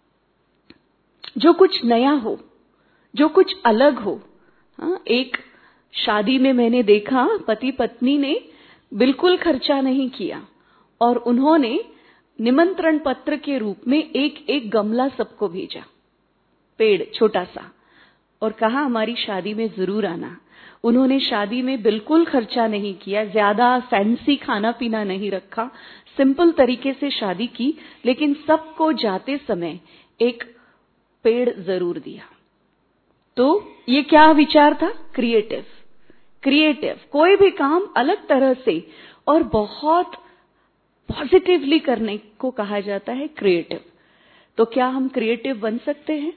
जो कुछ नया हो, जो कुछ अलग हो। एक शादी में मैंने देखा, पति पत्नी ने बिल्कुल खर्चा नहीं किया और उन्होंने निमंत्रण पत्र के रूप में एक एक गमला सबको भेजा, पेड़ छोटा सा, और कहा हमारी शादी में जरूर आना। उन्होंने शादी में बिल्कुल खर्चा नहीं किया, ज्यादा फैंसी खाना पीना नहीं रखा, सिंपल तरीके से शादी की, लेकिन सबको जाते समय एक पेड़ जरूर दिया। तो ये क्या विचार था? क्रिएटिव। क्रिएटिव, कोई भी काम अलग तरह से और बहुत पॉजिटिवली करने को कहा जाता है क्रिएटिव। तो क्या हम क्रिएटिव बन सकते हैं?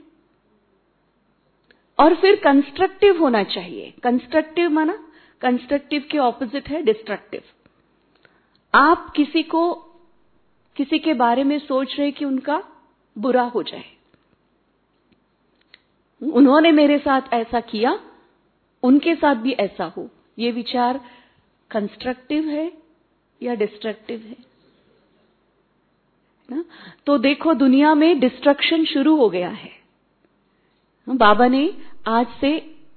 और फिर कंस्ट्रक्टिव होना चाहिए। कंस्ट्रक्टिव माना, कंस्ट्रक्टिव के ऑपोजिट है डिस्ट्रक्टिव। आप किसी के बारे में सोच रहे कि उनका बुरा हो जाए, उन्होंने मेरे साथ ऐसा किया, उनके साथ भी ऐसा हो, ये विचार कंस्ट्रक्टिव है या डिस्ट्रक्टिव है ना? तो देखो, दुनिया में डिस्ट्रक्शन शुरू हो गया है। बाबा ने आज से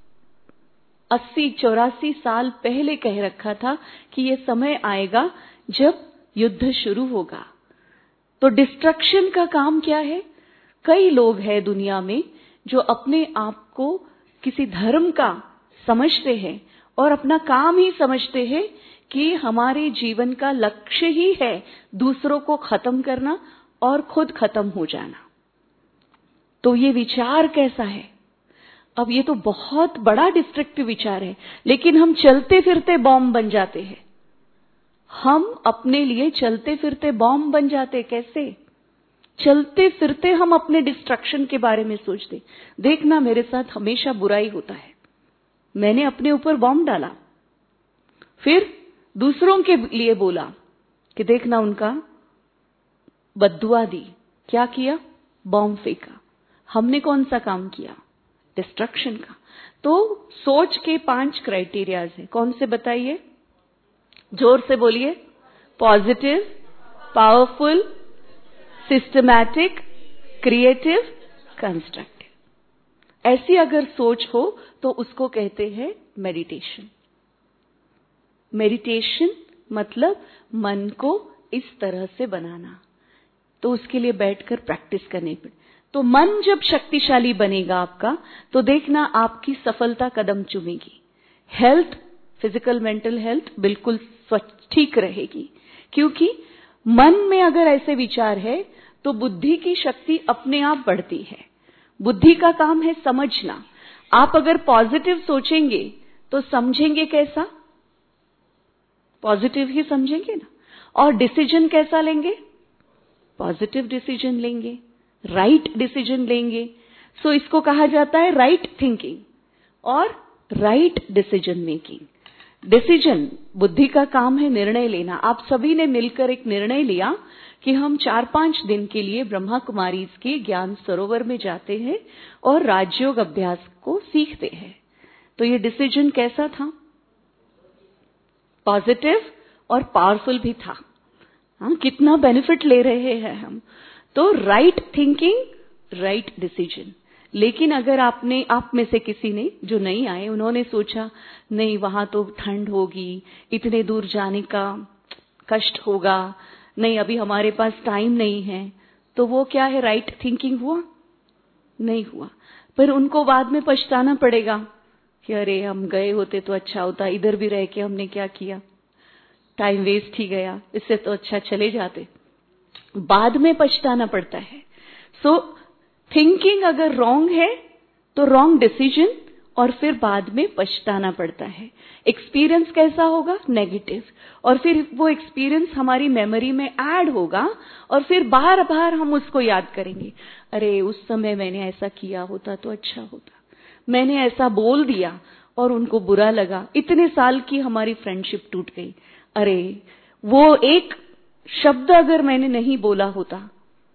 80-84 साल पहले कह रखा था कि ये समय आएगा जब युद्ध शुरू होगा। तो डिस्ट्रक्शन का काम क्या है? कई लोग हैं दुनिया में जो अपने आप को किसी धर्म का समझते हैं और अपना काम ही समझते हैं कि हमारे जीवन का लक्ष्य ही है दूसरों को खत्म करना और खुद खत्म हो जाना। तो ये विचार कैसा है? अब ये तो बहुत बड़ा डिस्ट्रक्टिव विचार है, लेकिन हम चलते फिरते बॉम्ब बन जाते हैं। हम अपने लिए चलते फिरते बॉम्ब बन जाते। कैसे? चलते फिरते हम अपने डिस्ट्रक्शन के बारे में सोचते। देखना, मेरे साथ हमेशा बुराई होता है। मैंने अपने ऊपर बॉम्ब डाला, फिर दूसरों के लिए बोला कि देखना, उनका बद्दुआ दी। क्या किया? बॉम्ब फेंका। हमने कौन सा काम किया? डिस्ट्रक्शन का। तो सोच के 5 क्राइटेरियाज हैं। कौन से बताइए? जोर से बोलिए। Positive, powerful, systematic, creative, constructive. ऐसी अगर सोच हो तो उसको कहते हैं मेडिटेशन। मेडिटेशन मतलब मन को इस तरह से बनाना। तो उसके लिए बैठकर प्रैक्टिस करनी पड़े। तो मन जब शक्तिशाली बनेगा आपका, तो देखना आपकी सफलता कदम चूमेगी। हेल्थ, फिजिकल मेंटल हेल्थ बिल्कुल ठीक रहेगी, क्योंकि मन में अगर ऐसे विचार है तो बुद्धि की शक्ति अपने आप बढ़ती है। बुद्धि का काम है समझना। आप अगर पॉजिटिव सोचेंगे तो समझेंगे कैसा? पॉजिटिव ही समझेंगे ना। और डिसीजन कैसा लेंगे? पॉजिटिव डिसीजन लेंगे, राइट डिसीजन लेंगे। सो इसको कहा जाता है राइट थिंकिंग और राइट डिसीजन मेकिंग। डिसीजन, बुद्धि का काम है निर्णय लेना। आप सभी ने मिलकर एक निर्णय लिया कि हम 4-5 दिन के लिए ब्रह्मा कुमारीज के ज्ञान सरोवर में जाते हैं और राजयोग अभ्यास को सीखते हैं। तो ये डिसीजन कैसा था? पॉजिटिव और पावरफुल भी था। कितना बेनिफिट ले रहे हैं हम। तो राइट थिंकिंग, राइट डिसीजन। लेकिन अगर आप में से किसी ने, जो नहीं आए, उन्होंने सोचा नहीं वहां तो ठंड होगी, इतने दूर जाने का कष्ट होगा, नहीं अभी हमारे पास टाइम नहीं है, तो वो क्या है? राइट थिंकिंग हुआ? नहीं हुआ। पर उनको बाद में पछताना पड़ेगा कि अरे हम गए होते तो अच्छा होता, इधर भी रह के हमने क्या किया, टाइम वेस्ट ही गया, इससे तो अच्छा चले जाते। बाद में पछताना पड़ता है। सो थिंकिंग अगर रॉन्ग है तो रॉन्ग डिसीजन, और फिर बाद में पछताना पड़ता है। एक्सपीरियंस कैसा होगा? नेगेटिव। और फिर वो एक्सपीरियंस हमारी मेमोरी में ऐड होगा और फिर बार बार हम उसको याद करेंगे। अरे उस समय मैंने ऐसा किया होता तो अच्छा होता, मैंने ऐसा बोल दिया और उनको बुरा लगा, इतने साल की हमारी फ्रेंडशिप टूट गई। अरे वो एक शब्द अगर मैंने नहीं बोला होता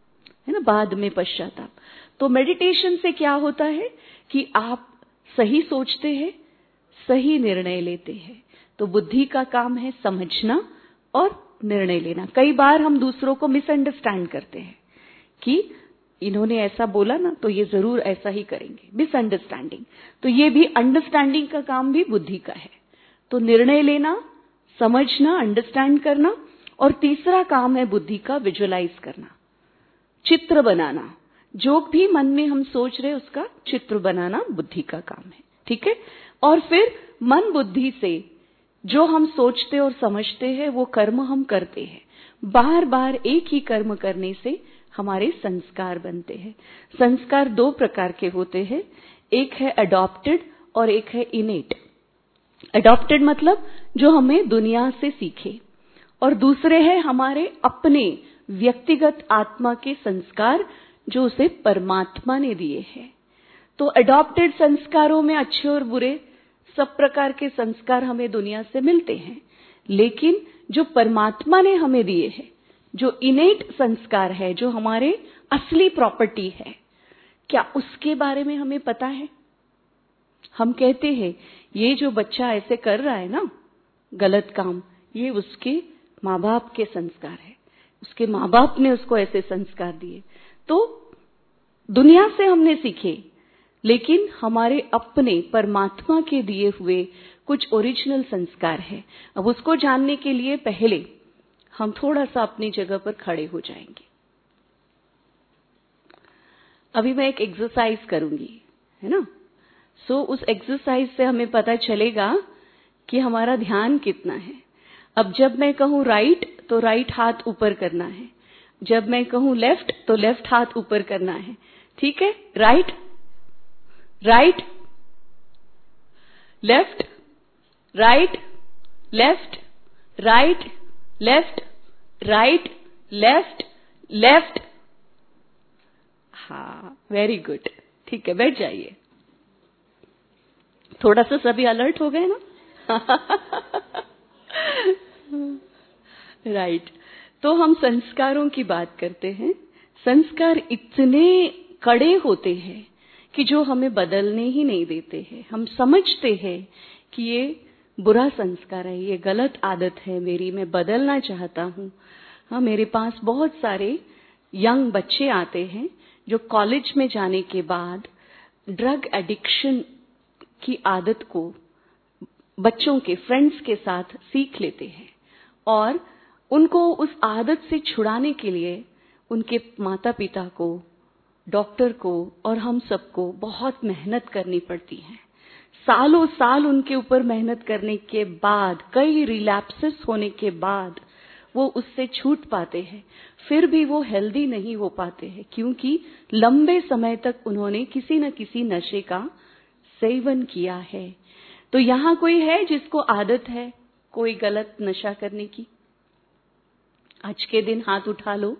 है ना, बाद में पश्चाताप। तो मेडिटेशन से क्या होता है कि आप सही सोचते हैं, सही निर्णय लेते हैं। तो बुद्धि का काम है समझना और निर्णय लेना। कई बार हम दूसरों को मिसअंडरस्टैंड करते हैं कि इन्होंने ऐसा बोला ना तो ये जरूर ऐसा ही करेंगे, मिसअंडरस्टैंडिंग। तो ये भी अंडरस्टैंडिंग का काम भी बुद्धि का है। तो निर्णय लेना, समझना, अंडरस्टैंड करना, और तीसरा काम है बुद्धि का विजुअलाइज करना, चित्र बनाना। जो भी मन में हम सोच रहे उसका चित्र बनाना बुद्धि का काम है, ठीक है। और फिर मन बुद्धि से जो हम सोचते और समझते हैं वो कर्म हम करते हैं। बार बार एक ही कर्म करने से हमारे संस्कार बनते हैं। संस्कार दो प्रकार के होते हैं, एक है अडॉप्टेड और एक है इनेट। अडॉप्टेड मतलब जो हमें दुनिया से सीखे, और दूसरे हैं हमारे अपने व्यक्तिगत आत्मा के संस्कार जो उसे परमात्मा ने दिए हैं। तो अडॉप्टेड संस्कारों में अच्छे और बुरे सब प्रकार के संस्कार हमें दुनिया से मिलते हैं, लेकिन जो परमात्मा ने हमें दिए हैं, जो इनेट संस्कार है, जो हमारे असली प्रॉपर्टी है, क्या उसके बारे में हमें पता है? हम कहते हैं ये जो बच्चा ऐसे कर रहा है ना गलत काम, ये उसके माँ बाप के संस्कार है, उसके माँ बाप ने उसको ऐसे संस्कार दिए। तो दुनिया से हमने सीखे, लेकिन हमारे अपने परमात्मा के दिए हुए कुछ ओरिजिनल संस्कार है। अब उसको जानने के लिए पहले हम थोड़ा सा अपनी जगह पर खड़े हो जाएंगे। अभी मैं एक एक्सरसाइज करूंगी, है ना। सो उस एक्सरसाइज से हमें पता चलेगा कि हमारा ध्यान कितना है। अब जब मैं कहूँ राइट तो राइट हाथ ऊपर करना है, जब मैं कहूँ लेफ्ट तो लेफ्ट हाथ ऊपर करना है, ठीक है। Right, right, left, right, left, right, left, right, left, left. हाँ, वेरी गुड, ठीक है, बैठ जाइए। थोड़ा सा सभी अलर्ट हो गए ना। राइट। तो हम संस्कारों की बात करते हैं। संस्कार इतने कड़े होते हैं कि जो हमें बदलने ही नहीं देते हैं। हम समझते हैं कि ये बुरा संस्कार है, ये गलत आदत है मेरी, मैं बदलना चाहता हूँ। हाँ, मेरे पास बहुत सारे यंग बच्चे आते हैं जो कॉलेज में जाने के बाद ड्रग एडिक्शन की आदत को बच्चों के फ्रेंड्स के साथ सीख लेते हैं, और उनको उस आदत से छुड़ाने के लिए उनके माता पिता को, डॉक्टर को और हम सबको बहुत मेहनत करनी पड़ती है। सालों साल उनके ऊपर मेहनत करने के बाद, कई रिलैप्सेस होने के बाद वो उससे छूट पाते हैं। फिर भी वो हेल्दी नहीं हो पाते हैं, क्योंकि लंबे समय तक उन्होंने किसी न किसी नशे का सेवन किया है। तो यहाँ कोई है जिसको आदत है कोई गलत नशा करने की? आज के दिन हाथ उठा लो।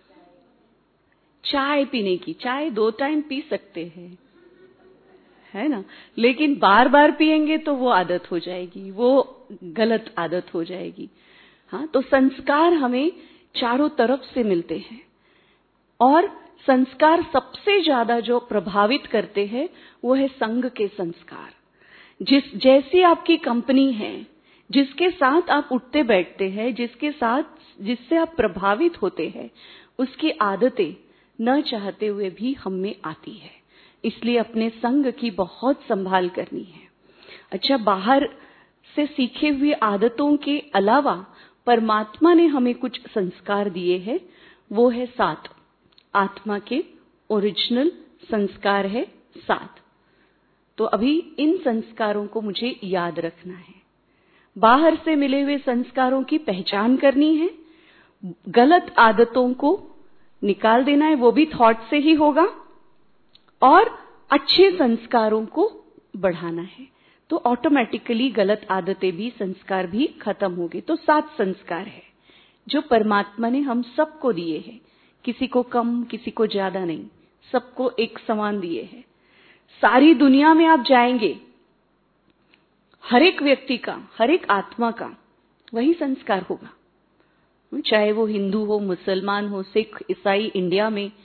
चाय पीने की, चाय 2 टाइम पी सकते हैं, है ना, लेकिन बार बार पिएंगे तो वो आदत हो जाएगी, वो गलत आदत हो जाएगी। हाँ, तो संस्कार हमें चारों तरफ से मिलते हैं, और संस्कार सबसे ज्यादा जो प्रभावित करते हैं वो है संग के संस्कार। जैसी आपकी कंपनी है, जिसके साथ आप उठते बैठते हैं, जिससे आप प्रभावित होते हैं, उसकी आदतें न चाहते हुए भी हम में आती है। इसलिए अपने संग की बहुत संभाल करनी है। अच्छा, बाहर से सीखे हुए आदतों के अलावा परमात्मा ने हमें कुछ संस्कार दिए हैं, वो है 7 आत्मा के ओरिजिनल संस्कार है 7। तो अभी इन संस्कारों को मुझे याद रखना है। बाहर से मिले हुए संस्कारों की पहचान करनी है, गलत आदतों को निकाल देना है, वो भी थॉट से ही होगा, और अच्छे संस्कारों को बढ़ाना है। तो ऑटोमेटिकली गलत आदतें भी, संस्कार भी खत्म होंगे। तो 7 संस्कार है जो परमात्मा ने हम सबको दिए हैं, किसी को कम किसी को ज्यादा नहीं, सबको एक समान दिए हैं। सारी दुनिया में आप जाएंगे, हर एक व्यक्ति का, हर एक आत्मा का वही संस्कार होगा, चाहे वो हिंदू हो, मुसलमान हो, सिख, ईसाई, इंडिया में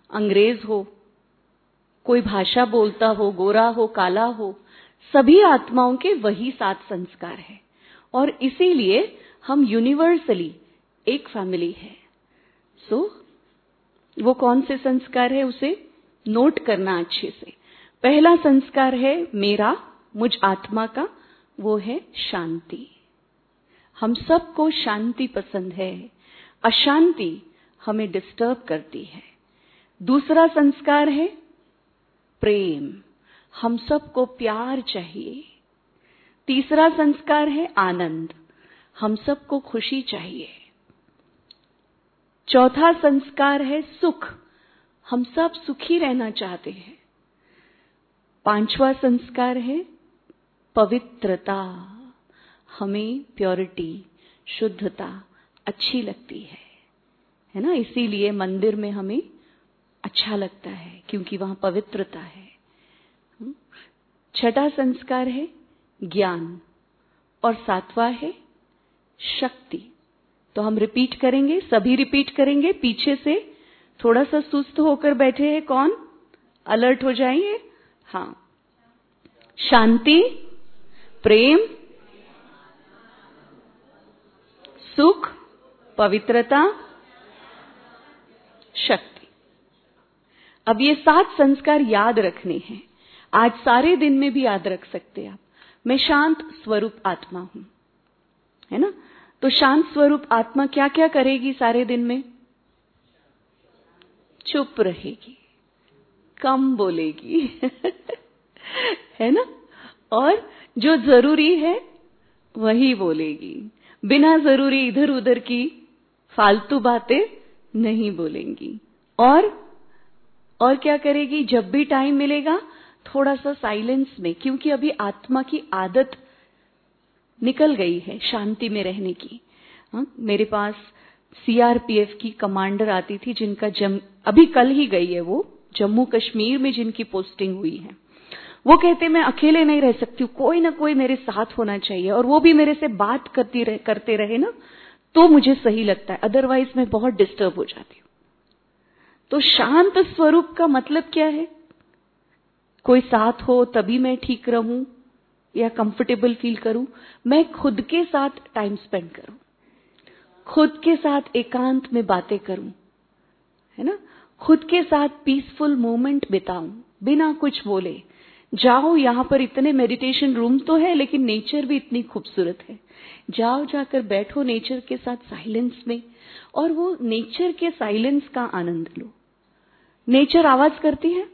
अंग्रेज हो, कोई भाषा बोलता हो, गोरा हो, काला हो, सभी आत्माओं के वही 7 संस्कार है। और इसीलिए हम यूनिवर्सली एक फैमिली है। सो वो कौन से संस्कार है उसे नोट करना अच्छे से। पहला संस्कार है मेरा, मुझ आत्मा का, वो है शांति। हम सबको शांति पसंद है, अशांति हमें डिस्टर्ब करती है। दूसरा संस्कार है प्रेम, हम सबको प्यार चाहिए। तीसरा संस्कार है आनंद, हम सबको खुशी चाहिए। चौथा संस्कार है सुख, हम सब सुखी रहना चाहते हैं। पांचवा संस्कार है पवित्रता, हमें प्योरिटी, शुद्धता अच्छी लगती है ना। इसीलिए मंदिर में हमें अच्छा लगता है क्योंकि वहां पवित्रता है। छठा संस्कार है ज्ञान और सातवां है शक्ति। तो हम रिपीट करेंगे, सभी रिपीट करेंगे। पीछे से थोड़ा सा सुस्त होकर बैठे हैं कौन, अलर्ट हो जाइए। हाँ, शांति, प्रेम, सुख, पवित्रता, शक्ति। अब ये 7 संस्कार याद रखने हैं। आज सारे दिन में भी याद रख सकते हैं आप। मैं शांत स्वरूप आत्मा हूं, है ना। तो शांत स्वरूप आत्मा क्या क्या करेगी सारे दिन में? चुप रहेगी, कम बोलेगी है ना। और जो जरूरी है वही बोलेगी, बिना जरूरी इधर उधर की फालतू बातें नहीं बोलेंगी। और क्या करेगी? जब भी टाइम मिलेगा थोड़ा सा साइलेंस में, क्योंकि अभी आत्मा की आदत निकल गई है शांति में रहने की। मेरे पास सीआरपीएफ की कमांडर आती थी, जिनका अभी कल ही गई है, वो जम्मू कश्मीर में जिनकी पोस्टिंग हुई है। वो कहते मैं अकेले नहीं रह सकती हूँ, कोई ना कोई मेरे साथ होना चाहिए, और वो भी मेरे से बात करते रहे ना तो मुझे सही लगता है, अदरवाइज मैं बहुत डिस्टर्ब हो जाती हूँ। तो शांत स्वरूप का मतलब क्या है? कोई साथ हो तभी मैं ठीक रहूं या कंफर्टेबल फील करूं। मैं खुद के साथ टाइम स्पेंड करूं, खुद के साथ एकांत में बातें करूं, है ना। खुद के साथ पीसफुल मोमेंट बिताऊं बिना कुछ बोले। जाओ, यहां पर इतने मेडिटेशन रूम तो है, लेकिन नेचर भी इतनी खूबसूरत है। जाओ, जाकर बैठो नेचर के साथ साइलेंस में, और वो नेचर के साइलेंस का आनंद लो। नेचर आवाज करती है?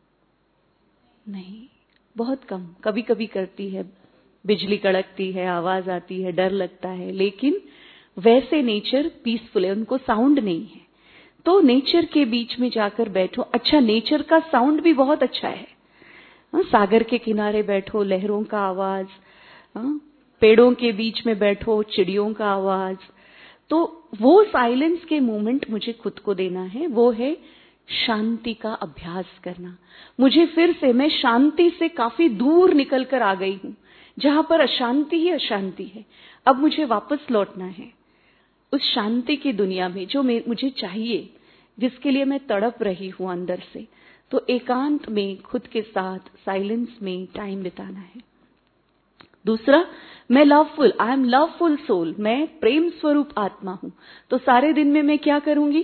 नहीं, बहुत कम, कभी कभी करती है, बिजली कड़कती है, आवाज आती है, डर लगता है, लेकिन वैसे नेचर पीसफुल है, उनको साउंड नहीं है। तो नेचर के बीच में जाकर बैठो। अच्छा, नेचर का साउंड भी बहुत अच्छा है। सागर के किनारे बैठो, लहरों का आवाज, पेड़ों के बीच में बैठो, चिड़ियों का आवाज। तो वो साइलेंस के मोमेंट मुझे खुद को देना है, वो है शांति का अभ्यास करना। मुझे फिर से, मैं शांति से काफी दूर निकल कर आ गई हूं, जहां पर अशांति ही अशांति है। अब मुझे वापस लौटना है उस शांति की दुनिया में जो मुझे चाहिए, जिसके लिए मैं तड़प रही हूं अंदर से। तो एकांत में खुद के साथ साइलेंस में टाइम बिताना है। दूसरा, मैं loveful, I am loveful soul, मैं प्रेम स्वरूप आत्मा हूं। तो सारे दिन में मैं क्या करूंगी?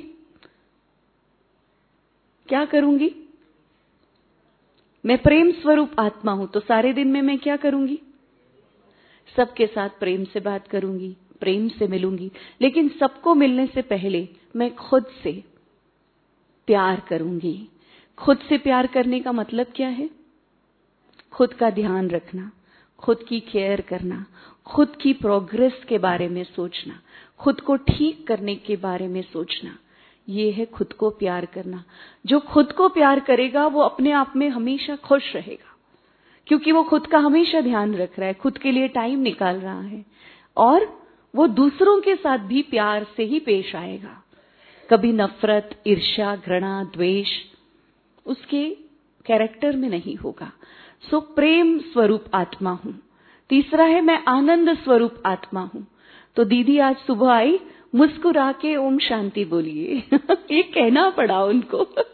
क्या करूंगी? मैं प्रेम स्वरूप आत्मा हूं, तो सारे दिन में मैं क्या करूंगी? सबके साथ प्रेम से बात करूंगी, प्रेम से मिलूंगी। लेकिन सबको मिलने से पहले मैं खुद से प्यार करूंगी। खुद से प्यार करने का मतलब क्या है? खुद का ध्यान रखना, खुद की केयर करना, खुद की प्रोग्रेस के बारे में सोचना, खुद को ठीक करने के बारे में सोचना। ये है खुद को प्यार करना। जो खुद को प्यार करेगा वो अपने आप में हमेशा खुश रहेगा, क्योंकि वो खुद का हमेशा ध्यान रख रहा है, खुद के लिए टाइम निकाल रहा है, और वो दूसरों के साथ भी प्यार से ही पेश आएगा। कभी नफरत, ईर्ष्या, घृणा, द्वेष उसके कैरेक्टर में नहीं होगा। सो प्रेम स्वरूप आत्मा हूं। तीसरा है मैं आनंद स्वरूप आत्मा हूं। तो दीदी आज सुबह आई, मुस्कुरा के ओम शांति बोलिए ये कहना पड़ा उनको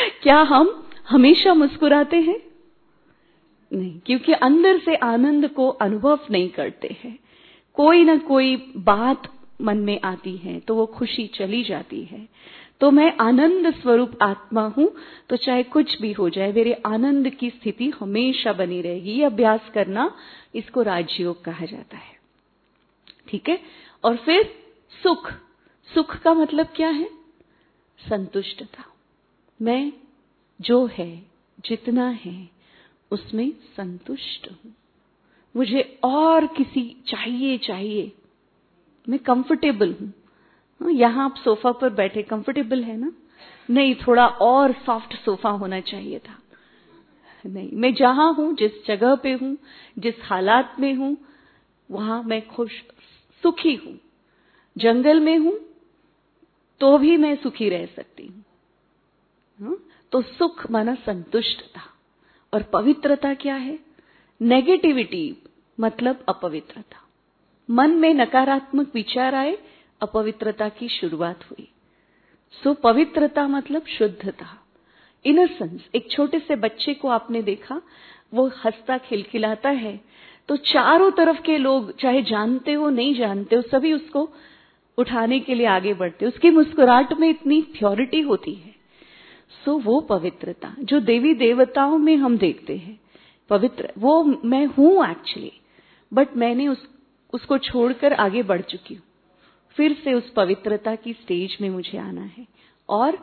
क्या हम हमेशा मुस्कुराते हैं? नहीं, क्योंकि अंदर से आनंद को अनुभव नहीं करते हैं। कोई ना कोई बात मन में आती है तो वो खुशी चली जाती है। तो मैं आनंद स्वरूप आत्मा हूं, तो चाहे कुछ भी हो जाए मेरे आनंद की स्थिति हमेशा बनी रहेगी। ये अभ्यास करना, इसको राजयोग कहा जाता है। ठीक है। और फिर सुख। सुख का मतलब क्या है? संतुष्टता। मैं जो है, जितना है, उसमें संतुष्ट हूं। मुझे और किसी चाहिए, मैं कंफर्टेबल हूं। यहां आप सोफा पर बैठे कंफर्टेबल है ना? नहीं, थोड़ा और सॉफ्ट सोफा होना चाहिए था। नहीं, मैं जहां हूं, जिस जगह पे हूं, जिस हालात में हूं, वहां मैं खुश, सुखी हूं। जंगल में हूं तो भी मैं सुखी रह सकती हूं। तो सुख माना संतुष्टता। और पवित्रता क्या है? नेगेटिविटी मतलब अपवित्रता। मन में नकारात्मक विचार आए, अपवित्रता की शुरुआत हुई। सो पवित्रता मतलब शुद्धता, इनोसेंस। एक छोटे से बच्चे को आपने देखा, वो हंसता खिलखिलाता है तो चारों तरफ के लोग, चाहे जानते हो नहीं जानते हो, सभी उसको उठाने के लिए आगे बढ़ते। उसकी मुस्कुराहट में इतनी प्योरिटी होती है। सो वो पवित्रता जो देवी देवताओं में हम देखते हैं, पवित्र वो मैं हूं एक्चुअली, बट मैंने उसको छोड़कर आगे बढ़ चुकी हूं। फिर से उस पवित्रता की स्टेज में मुझे आना है। और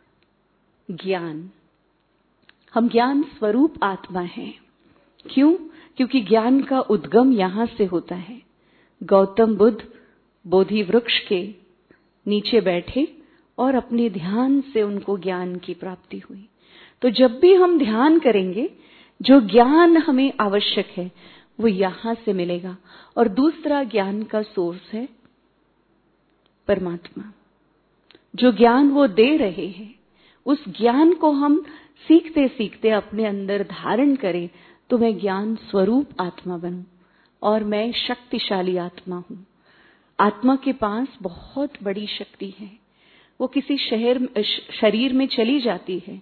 ज्ञान, हम ज्ञान स्वरूप आत्मा हैं। क्यों? क्योंकि ज्ञान का उद्गम यहां से होता है। गौतम बुद्ध बोधि वृक्ष के नीचे बैठे और अपने ध्यान से उनको ज्ञान की प्राप्ति हुई। तो जब भी हम ध्यान करेंगे, जो ज्ञान हमें आवश्यक है वो यहां से मिलेगा। और दूसरा ज्ञान का सोर्स है परमात्मा। जो ज्ञान वो दे रहे हैं, उस ज्ञान को हम सीखते सीखते अपने अंदर धारण करें तो मैं ज्ञान स्वरूप आत्मा बनूं और मैं शक्तिशाली आत्मा हूं। आत्मा के पास बहुत बड़ी शक्ति है। वो किसी शरीर में चली जाती है।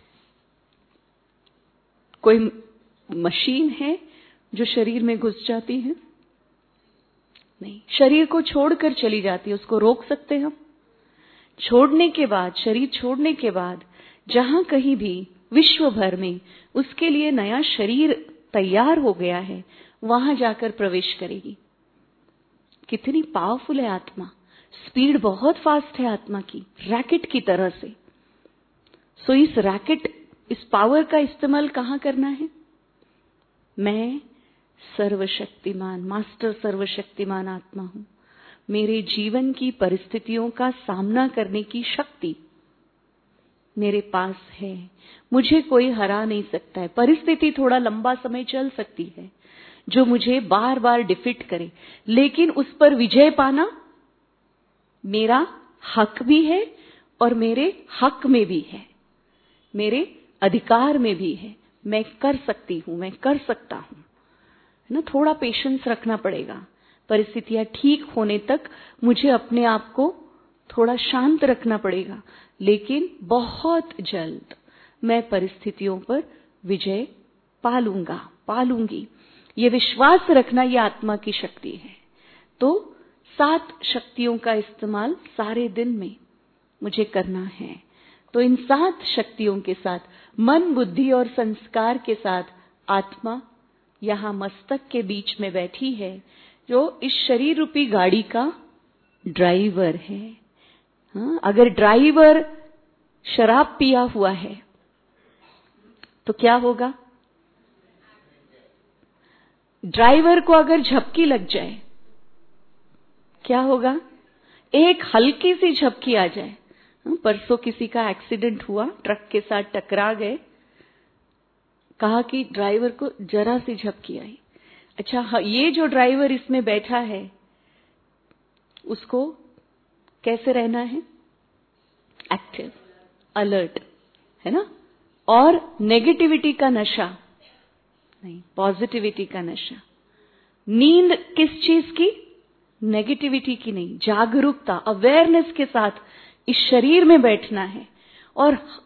कोई मशीन है जो शरीर में घुस जाती है? नहीं, शरीर को छोड़कर चली जाती है। उसको रोक सकते हैं हम? छोड़ने के बाद, शरीर छोड़ने के बाद जहां कहीं भी विश्व भर में उसके लिए नया शरीर तैयार हो गया है, वहां जाकर प्रवेश करेगी। कितनी पावरफुल है आत्मा। स्पीड बहुत फास्ट है आत्मा की, रैकेट की तरह से। सो इस रैकेट, इस पावर का इस्तेमाल कहां करना है? मैं सर्वशक्तिमान, मास्टर सर्वशक्तिमान आत्मा हूं। मेरे जीवन की परिस्थितियों का सामना करने की शक्ति मेरे पास है। मुझे कोई हरा नहीं सकता है। परिस्थिति थोड़ा लंबा समय चल सकती है जो मुझे बार बार डिफीट करे, लेकिन उस पर विजय पाना मेरा हक भी है और मेरे हक में भी है, मेरे अधिकार में भी है। मैं कर सकती हूं, मैं कर सकता हूं। है ना? थोड़ा पेशेंस रखना पड़ेगा। परिस्थितियां ठीक होने तक मुझे अपने आप को थोड़ा शांत रखना पड़ेगा, लेकिन बहुत जल्द मैं परिस्थितियों पर विजय पालूंगी। ये विश्वास रखना, ये आत्मा की शक्ति है। तो 7 शक्तियों का इस्तेमाल सारे दिन में मुझे करना है। तो इन 7 शक्तियों के साथ, मन, बुद्धि और संस्कार के साथ, आत्मा यहां मस्तक के बीच में बैठी है, जो इस शरीर रूपी गाड़ी का ड्राइवर है। हाँ, अगर ड्राइवर शराब पिया हुआ है तो क्या होगा? ड्राइवर को अगर झपकी लग जाए क्या होगा? एक हल्की सी झपकी आ जाए। परसों किसी का एक्सीडेंट हुआ, ट्रक के साथ टकरा गए। कहा कि ड्राइवर को जरा सी झपकी आई। अच्छा, ये जो ड्राइवर इसमें बैठा है उसको कैसे रहना है? एक्टिव, अलर्ट, है ना? और नेगेटिविटी का नशा नहीं, पॉजिटिविटी का नशा। नींद किस चीज की? नेगेटिविटी की नहीं, जागरूकता, अवेयरनेस के साथ इस शरीर में बैठना है और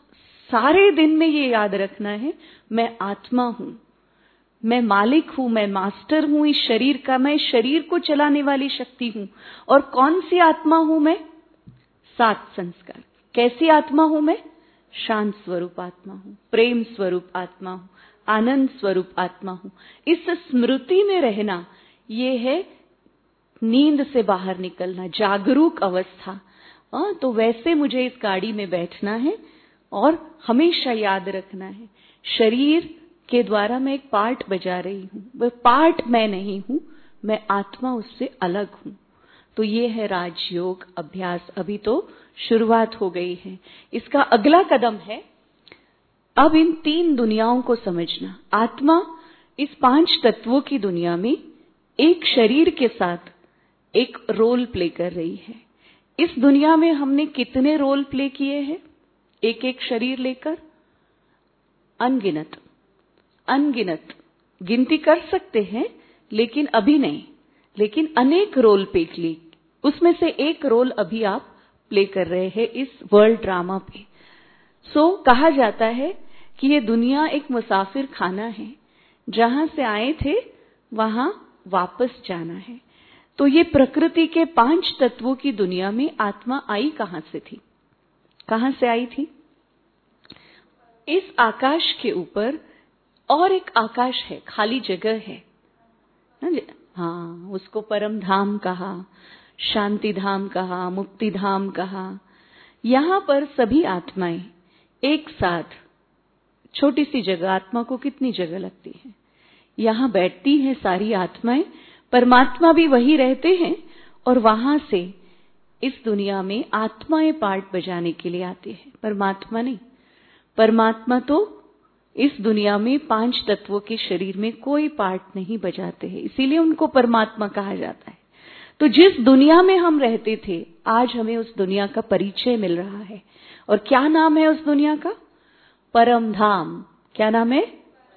सारे दिन में ये याद रखना है, मैं आत्मा हूं, मैं मालिक हूं, मैं मास्टर हूं इस शरीर का, मैं शरीर को चलाने वाली शक्ति हूं। और कौन सी आत्मा हूं मैं? 7 संस्कार। कैसी आत्मा हूं मैं? शांत स्वरूप आत्मा हूं, प्रेम स्वरूप आत्मा हूं, आनंद स्वरूप आत्मा हूं। इस स्मृति में रहना, ये है नींद से बाहर निकलना, जागरूक अवस्था। तो वैसे मुझे इस गाड़ी में बैठना है और हमेशा याद रखना है, शरीर के द्वारा मैं एक पार्ट बजा रही हूं, वह पार्ट मैं नहीं हूं, मैं आत्मा उससे अलग हूं। तो ये है राजयोग अभ्यास। अभी तो शुरुआत हो गई है। इसका अगला कदम है अब इन 3 दुनियाओं को समझना। आत्मा इस 5 तत्वों की दुनिया में एक शरीर के साथ एक रोल प्ले कर रही है। इस दुनिया में हमने कितने रोल प्ले किए हैं एक एक शरीर लेकर? अनगिनत। अनगिनत गिनती कर सकते हैं, लेकिन अभी नहीं। लेकिन अनेक रोल प्ले किए, उसमें से एक रोल अभी आप प्ले कर रहे हैं इस वर्ल्ड ड्रामा पे। कहा जाता है कि ये दुनिया एक मुसाफिर खाना है, जहां से आए थे वहां वापस जाना है। तो ये प्रकृति के 5 तत्वों की दुनिया में आत्मा आई कहां से थी? कहां से आई थी? इस आकाश के ऊपर और एक आकाश है, खाली जगह है। हाँ, उसको परम धाम कहा, शांति धाम कहा, मुक्ति धाम कहा। यहां पर सभी आत्माएं एक साथ, छोटी सी जगह, आत्मा को कितनी जगह लगती है, यहां बैठती हैं सारी आत्माएं। परमात्मा भी वही रहते हैं और वहां से इस दुनिया में आत्माएं पार्ट बजाने के लिए आती है, परमात्मा नहीं। परमात्मा तो इस दुनिया में 5 तत्वों के शरीर में कोई पार्ट नहीं बजाते हैं, इसीलिए उनको परमात्मा कहा जाता है। तो जिस दुनिया में हम रहते थे, आज हमें उस दुनिया का परिचय मिल रहा है। और क्या नाम है उस दुनिया का? परम धाम। क्या नाम है?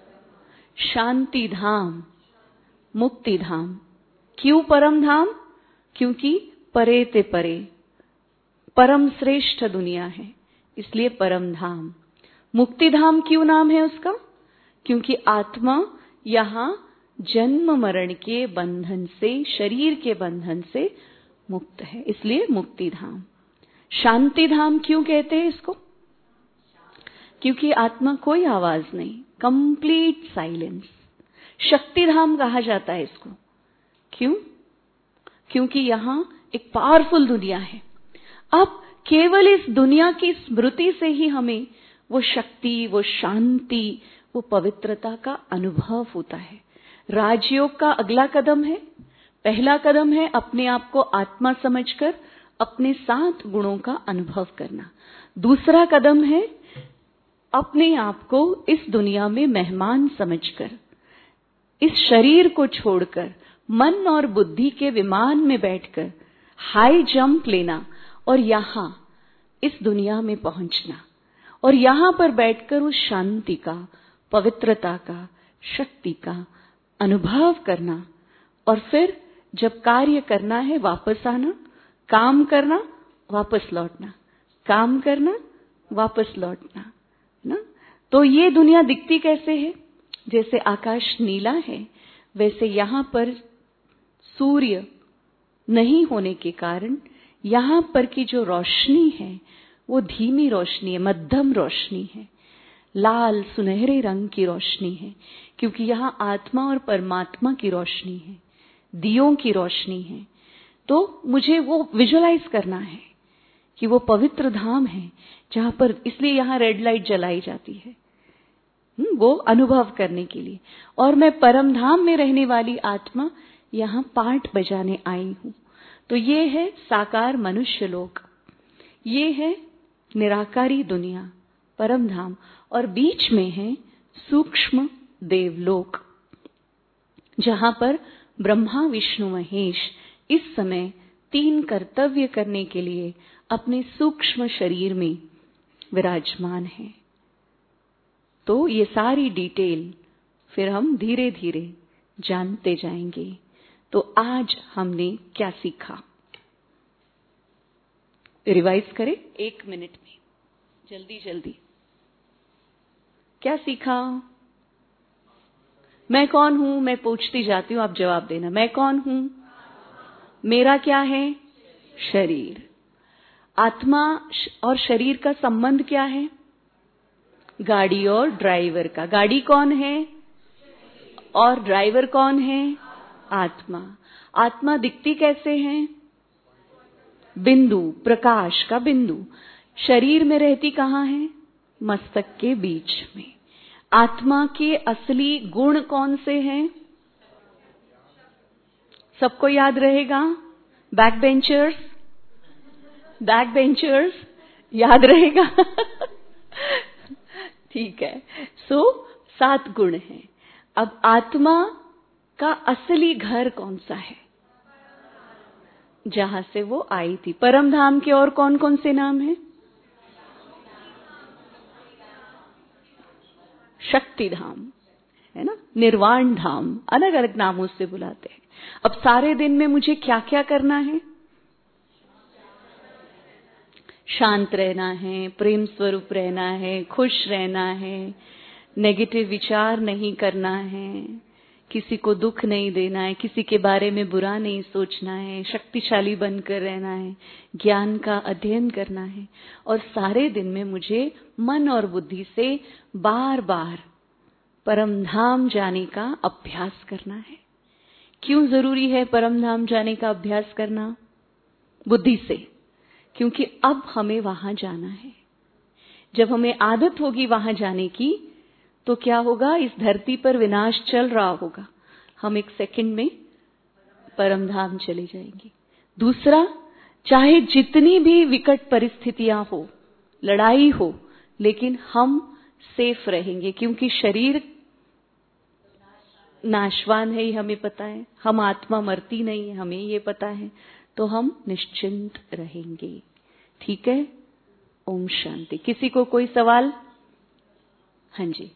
शांति धाम, मुक्ति धाम। क्यों परम धाम? क्योंकि परे ते परे परम श्रेष्ठ दुनिया है, इसलिए परम धाम। मुक्ति धाम क्यों नाम है उसका? क्योंकि आत्मा यहां जन्म मरण के बंधन से, शरीर के बंधन से मुक्त है, इसलिए मुक्ति धाम। शांति धाम क्यों कहते हैं इसको? क्योंकि आत्मा कोई आवाज नहीं, कंप्लीट साइलेंस। शक्ति धाम कहा जाता है इसको। क्यों? क्योंकि यहां एक पावरफुल दुनिया है। अब केवल इस दुनिया की स्मृति से ही हमें वो शक्ति, वो शांति, वो पवित्रता का अनुभव होता है। राजयोग का अगला कदम है, पहला कदम है अपने आप को आत्मा समझकर अपने 7 गुणों का अनुभव करना। दूसरा कदम है अपने आप को इस दुनिया में मेहमान समझकर, इस शरीर को छोड़कर, मन और बुद्धि के विमान में बैठकर हाई जंप लेना और यहां इस दुनिया में पहुंचना और यहां पर बैठकर उस शांति का, पवित्रता का, शक्ति का अनुभव करना। और फिर जब कार्य करना है वापस आना, काम करना, वापस लौटना, काम करना, वापस लौटना ना। तो ये दुनिया दिखती कैसे है? जैसे आकाश नीला है, वैसे यहां पर सूर्य नहीं होने के कारण यहां पर की जो रोशनी है वो धीमी रोशनी है, मध्यम रोशनी है, लाल सुनहरे रंग की रोशनी है। क्योंकि यहां आत्मा और परमात्मा की रोशनी है, दियों की रोशनी है। तो मुझे वो विजुअलाइज करना है कि वो पवित्र धाम है जहां पर, इसलिए यहां रेड लाइट जलाई जाती है वो अनुभव करने के लिए। और मैं परम धाम में रहने वाली आत्मा यहां पार्ट बजाने आई हूं। तो ये है साकार मनुष्य लोक, ये है निराकारी दुनिया, परम धाम, और बीच में है सूक्ष्म देवलोक, जहां पर ब्रह्मा विष्णु महेश इस समय 3 कर्तव्य करने के लिए अपने सूक्ष्म शरीर में विराजमान हैं। तो ये सारी डिटेल फिर हम धीरे धीरे जानते जाएंगे। तो आज हमने क्या सीखा? रिवाइज करें 1 मिनट में, जल्दी जल्दी। क्या सीखा? मैं कौन हूं? मैं पूछती जाती हूं, आप जवाब देना। मैं कौन हूं? मेरा क्या है? शरीर। आत्मा और शरीर का संबंध क्या है? गाड़ी और ड्राइवर का। गाड़ी कौन है और ड्राइवर कौन है? आत्मा। आत्मा दिखती कैसे है? बिंदु, प्रकाश का बिंदु। शरीर में रहती कहाँ है? मस्तक के बीच में। आत्मा के असली गुण कौन से हैं? सबको याद रहेगा? बैक बेंचर्स, बैक बेंचर्स याद रहेगा? ठीक है। 7 गुण हैं। अब आत्मा का असली घर कौन सा है? जहां से वो आई थी। परम धाम के और कौन कौन से नाम हैं? शक्ति धाम है ना, निर्वाण धाम, अलग अलग नामों से बुलाते हैं। अब सारे दिन में मुझे क्या क्या करना है? शांत रहना है, प्रेम स्वरूप रहना है, खुश रहना है, नेगेटिव विचार नहीं करना है, किसी को दुख नहीं देना है, किसी के बारे में बुरा नहीं सोचना है, शक्तिशाली बनकर रहना है, ज्ञान का अध्ययन करना है। और सारे दिन में मुझे मन और बुद्धि से बार बार परम धाम जाने का अभ्यास करना है। क्यों जरूरी है परम धाम जाने का अभ्यास करना? बुद्धि से, क्योंकि अब हमें वहां जाना है। जब हमें आदत होगी वहां जाने की, तो क्या होगा? इस धरती पर विनाश चल रहा होगा, हम 1 सेकंड में परम धाम चले जाएंगे। दूसरा, चाहे जितनी भी विकट परिस्थितियां हो, लड़ाई हो, लेकिन हम सेफ रहेंगे, क्योंकि शरीर नाशवान है, ये हमें पता है। हम आत्मा मरती नहीं है, हमें ये पता है। तो हम निश्चिंत रहेंगे। ठीक है? ओम शांति। किसी को कोई सवाल? हाँ जी।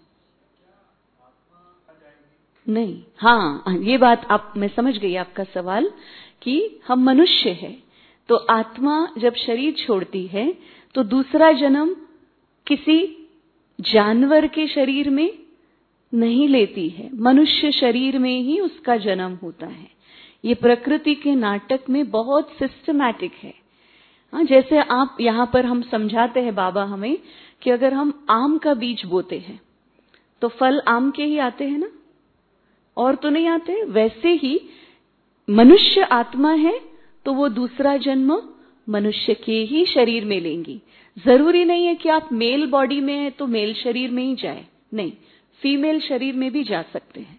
नहीं, हाँ, ये बात मैं समझ गई आपका सवाल, कि हम मनुष्य हैं, तो आत्मा जब शरीर छोड़ती है तो दूसरा जन्म किसी जानवर के शरीर में नहीं लेती है, मनुष्य शरीर में ही उसका जन्म होता है। ये प्रकृति के नाटक में बहुत सिस्टमैटिक है। हाँ, जैसे आप यहाँ पर हम समझाते हैं बाबा हमें कि अगर हम आम का बीज बोते हैं तो फल आम के ही आते हैं ना, और तो नहीं आते। वैसे ही मनुष्य आत्मा है तो वो दूसरा जन्म मनुष्य के ही शरीर में लेंगी। जरूरी नहीं है कि आप मेल बॉडी में है तो मेल शरीर में ही जाए, नहीं, फीमेल शरीर में भी जा सकते हैं।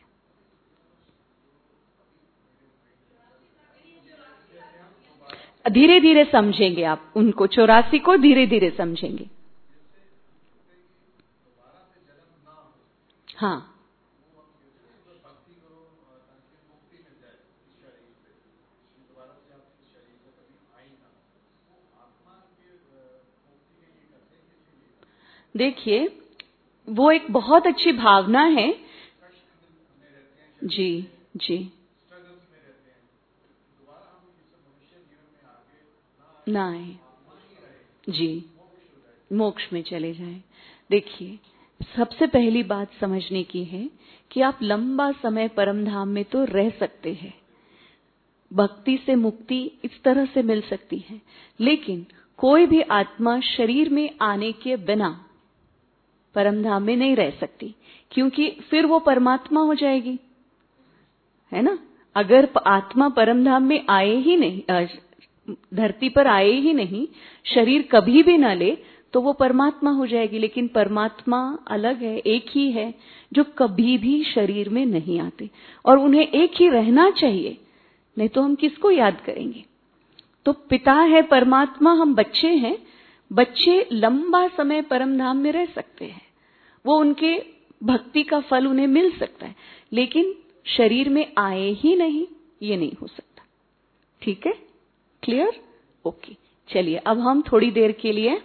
धीरे धीरे समझेंगे आप उनको, 84 को धीरे धीरे समझेंगे। हाँ, देखिए, वो एक बहुत अच्छी भावना है। जी जी, ना आए जी, मोक्ष में चले जाएं। देखिए, सबसे पहली बात समझने की है कि आप लंबा समय परम धाम में तो रह सकते हैं, भक्ति से मुक्ति इस तरह से मिल सकती है, लेकिन कोई भी आत्मा शरीर में आने के बिना परम धाम में नहीं रह सकती, क्योंकि फिर वो परमात्मा हो जाएगी, है ना। अगर आत्मा परम धाम में आए ही नहीं, धरती पर आए ही नहीं, शरीर कभी भी ना ले, तो वो परमात्मा हो जाएगी। लेकिन परमात्मा अलग है, एक ही है, जो कभी भी शरीर में नहीं आते, और उन्हें एक ही रहना चाहिए, नहीं तो हम किसको याद करेंगे। तो पिता है परमात्मा, हम बच्चे हैं, बच्चे लंबा समय परम धाम में रह सकते हैं, वो उनके भक्ति का फल उन्हें मिल सकता है, लेकिन शरीर में आए ही नहीं, ये नहीं हो सकता। ठीक है, क्लियर? ओके, चलिए अब हम थोड़ी देर के लिए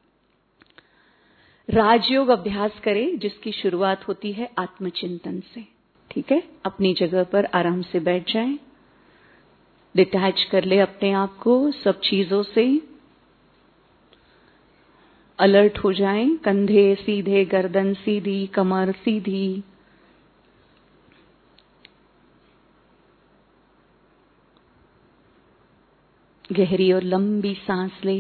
राजयोग अभ्यास करें, जिसकी शुरुआत होती है आत्मचिंतन से। ठीक है, अपनी जगह पर आराम से बैठ जाएं, डिटैच कर ले अपने आप को सब चीजों से। अलर्ट हो जाएं। कंधे सीधे, गर्दन सीधी, कमर सीधी। गहरी और लंबी सांस ले।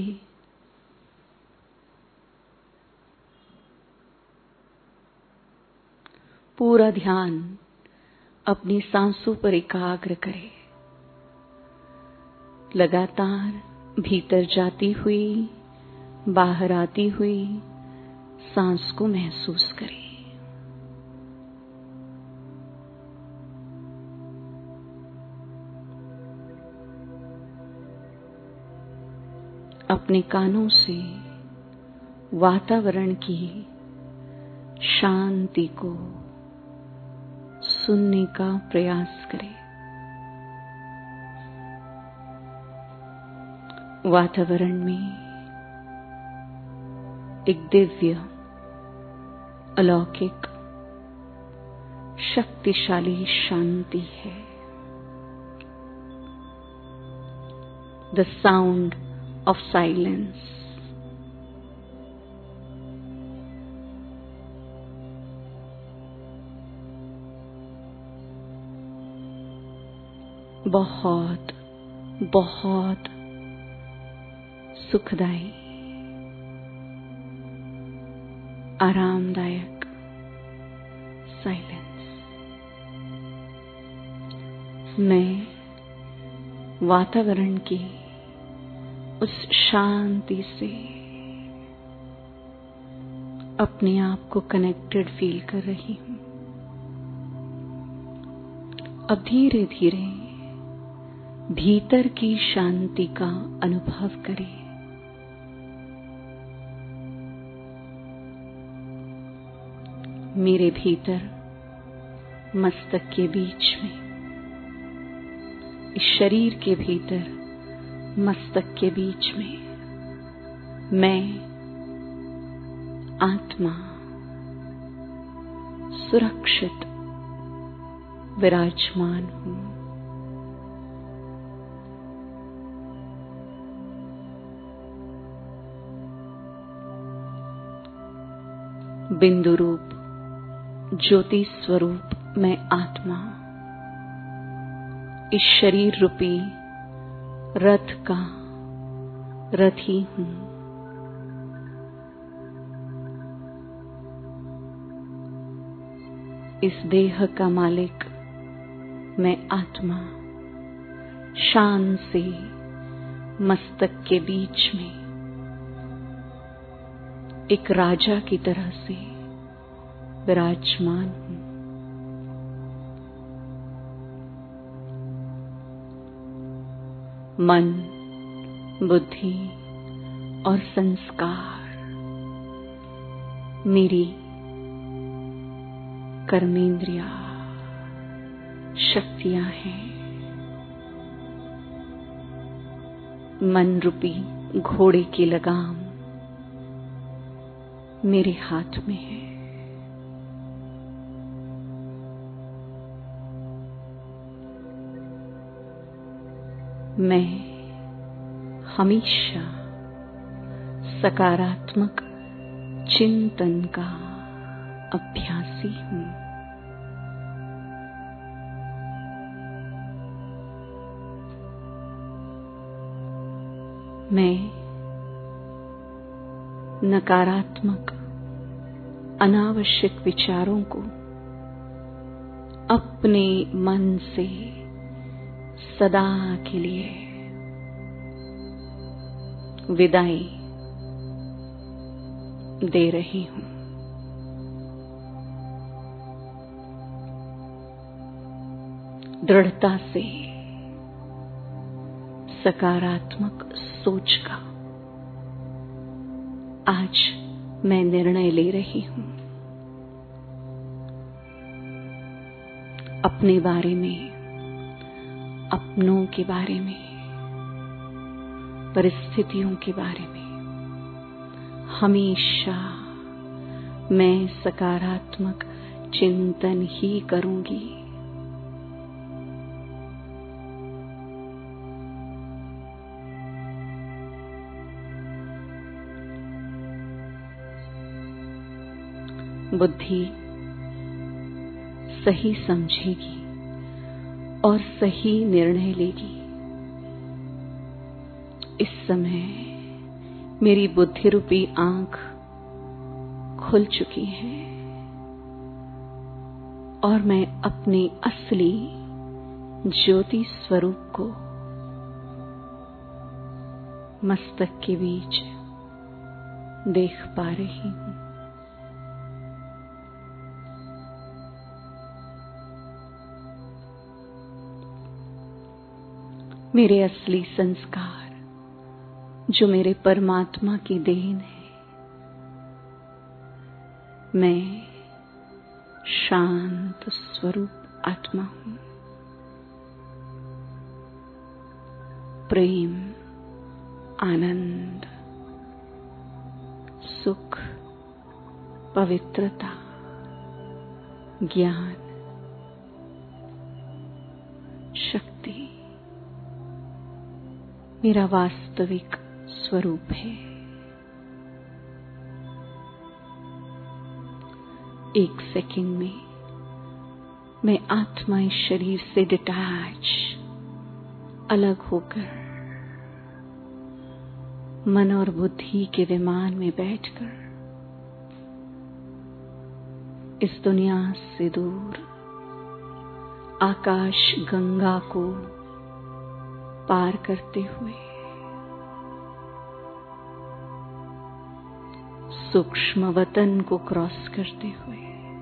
पूरा ध्यान अपनी सांसों पर एकाग्र करें। लगातार भीतर जाती हुई, बाहर आती हुई सांस को महसूस करें। अपने कानों से वातावरण की शांति को सुनने का प्रयास करें। वातावरण में एक दिव्य, अलौकिक, शक्तिशाली शांति है। The sound of silence. बहुत बहुत सुखदाई, आरामदायक साइलेंस। मैं वातावरण की उस शांति से अपने आप को कनेक्टेड फील कर रही हूं। अब धीरे धीरे भीतर की शांति का अनुभव करें। मेरे भीतर मस्तक के बीच में, इस शरीर के भीतर मस्तक के बीच में मैं आत्मा सुरक्षित विराजमान हूं। बिंदु रूप ज्योति स्वरूप मैं आत्मा इस शरीर रूपी रथ का रथी हूं। इस देह का मालिक मैं आत्मा शान से मस्तक के बीच में एक राजा की तरह से विराजमान हूं। मन, बुद्धि और संस्कार मेरी कर्मेंद्रिया शक्तियां हैं। मन रूपी घोड़े की लगाम मेरे हाथ में है। मैं हमेशा सकारात्मक चिंतन का अभ्यासी हूं। मैं नकारात्मक अनावश्यक विचारों को अपने मन से सदा के लिए विदाई दे रही हूं। दृढ़ता से सकारात्मक सोच का आज मैं निर्णय ले रही हूं। अपने बारे में, अपनों के बारे में, परिस्थितियों के बारे में हमेशा मैं सकारात्मक चिंतन ही करूंगी। बुद्धि सही समझेगी और सही निर्णय लेगी। इस समय मेरी बुद्धि रूपी आंख खुल चुकी है और मैं अपने असली ज्योति स्वरूप को मस्तक के बीच देख पा रही हूं। मेरे असली संस्कार जो मेरे परमात्मा की देन है, मैं शांत स्वरूप आत्मा हूं। प्रेम, आनंद, सुख, पवित्रता, ज्ञान, शक्ति मेरा वास्तविक स्वरूप है। एक सेकंड में मैं आत्मा इस शरीर से डिटैच, अलग होकर मन और बुद्धि के विमान में बैठकर इस दुनिया से दूर आकाश गंगा को पार करते हुए सूक्ष्म वतन को क्रॉस करते हुए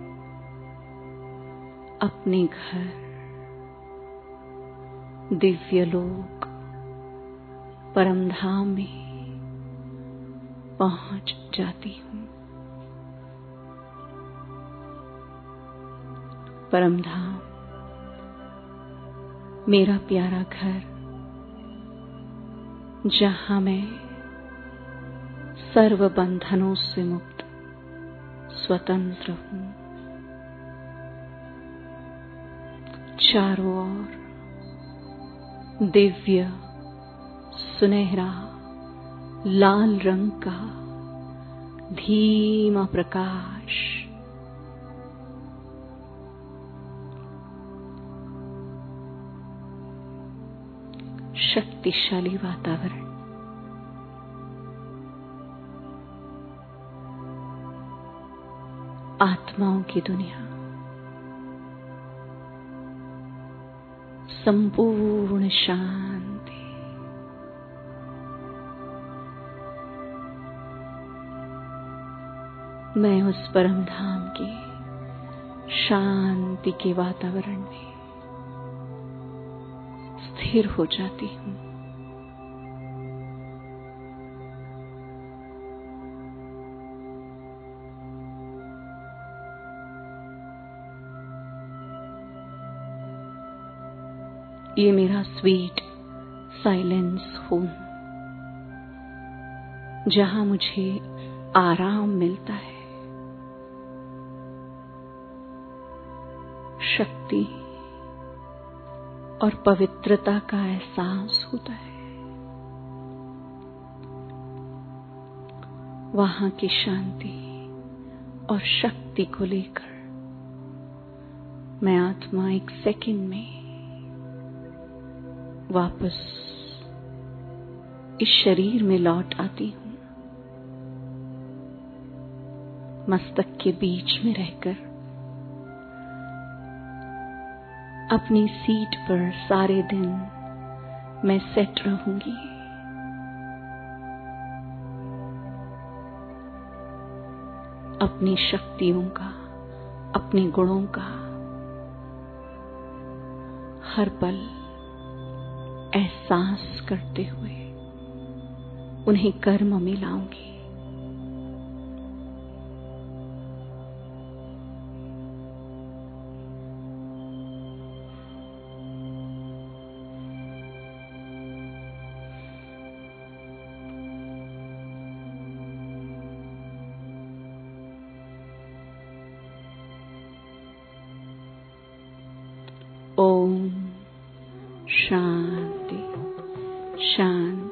अपने घर दिव्य लोक परमधाम में पहुंच जाती हूं। परमधाम मेरा प्यारा घर, जहां मैं सर्व बंधनों से मुक्त स्वतंत्र हूं। चारों ओर दिव्य सुनहरा लाल रंग का धीमा प्रकाश शक्तिशाली वातावरण आत्माओं की दुनिया, संपूर्ण शांति, मैं उस परम धाम के शांति के वातावरण में स्थिर हो जाती हूं। ये मेरा स्वीट साइलेंस होम, जहां मुझे आराम मिलता है, शक्ति और पवित्रता का एहसास होता है। वहां की शांति और शक्ति को लेकर मैं आत्मा एक सेकंड में वापस इस शरीर में लौट आती हूं। मस्तक के बीच में रहकर अपनी सीट पर सारे दिन मैं सेट रहूंगी। अपनी शक्तियों का, अपने गुणों का हर पल एहसास करते हुए उन्हें कर्म में लाऊंगी। ओम शांति शांति।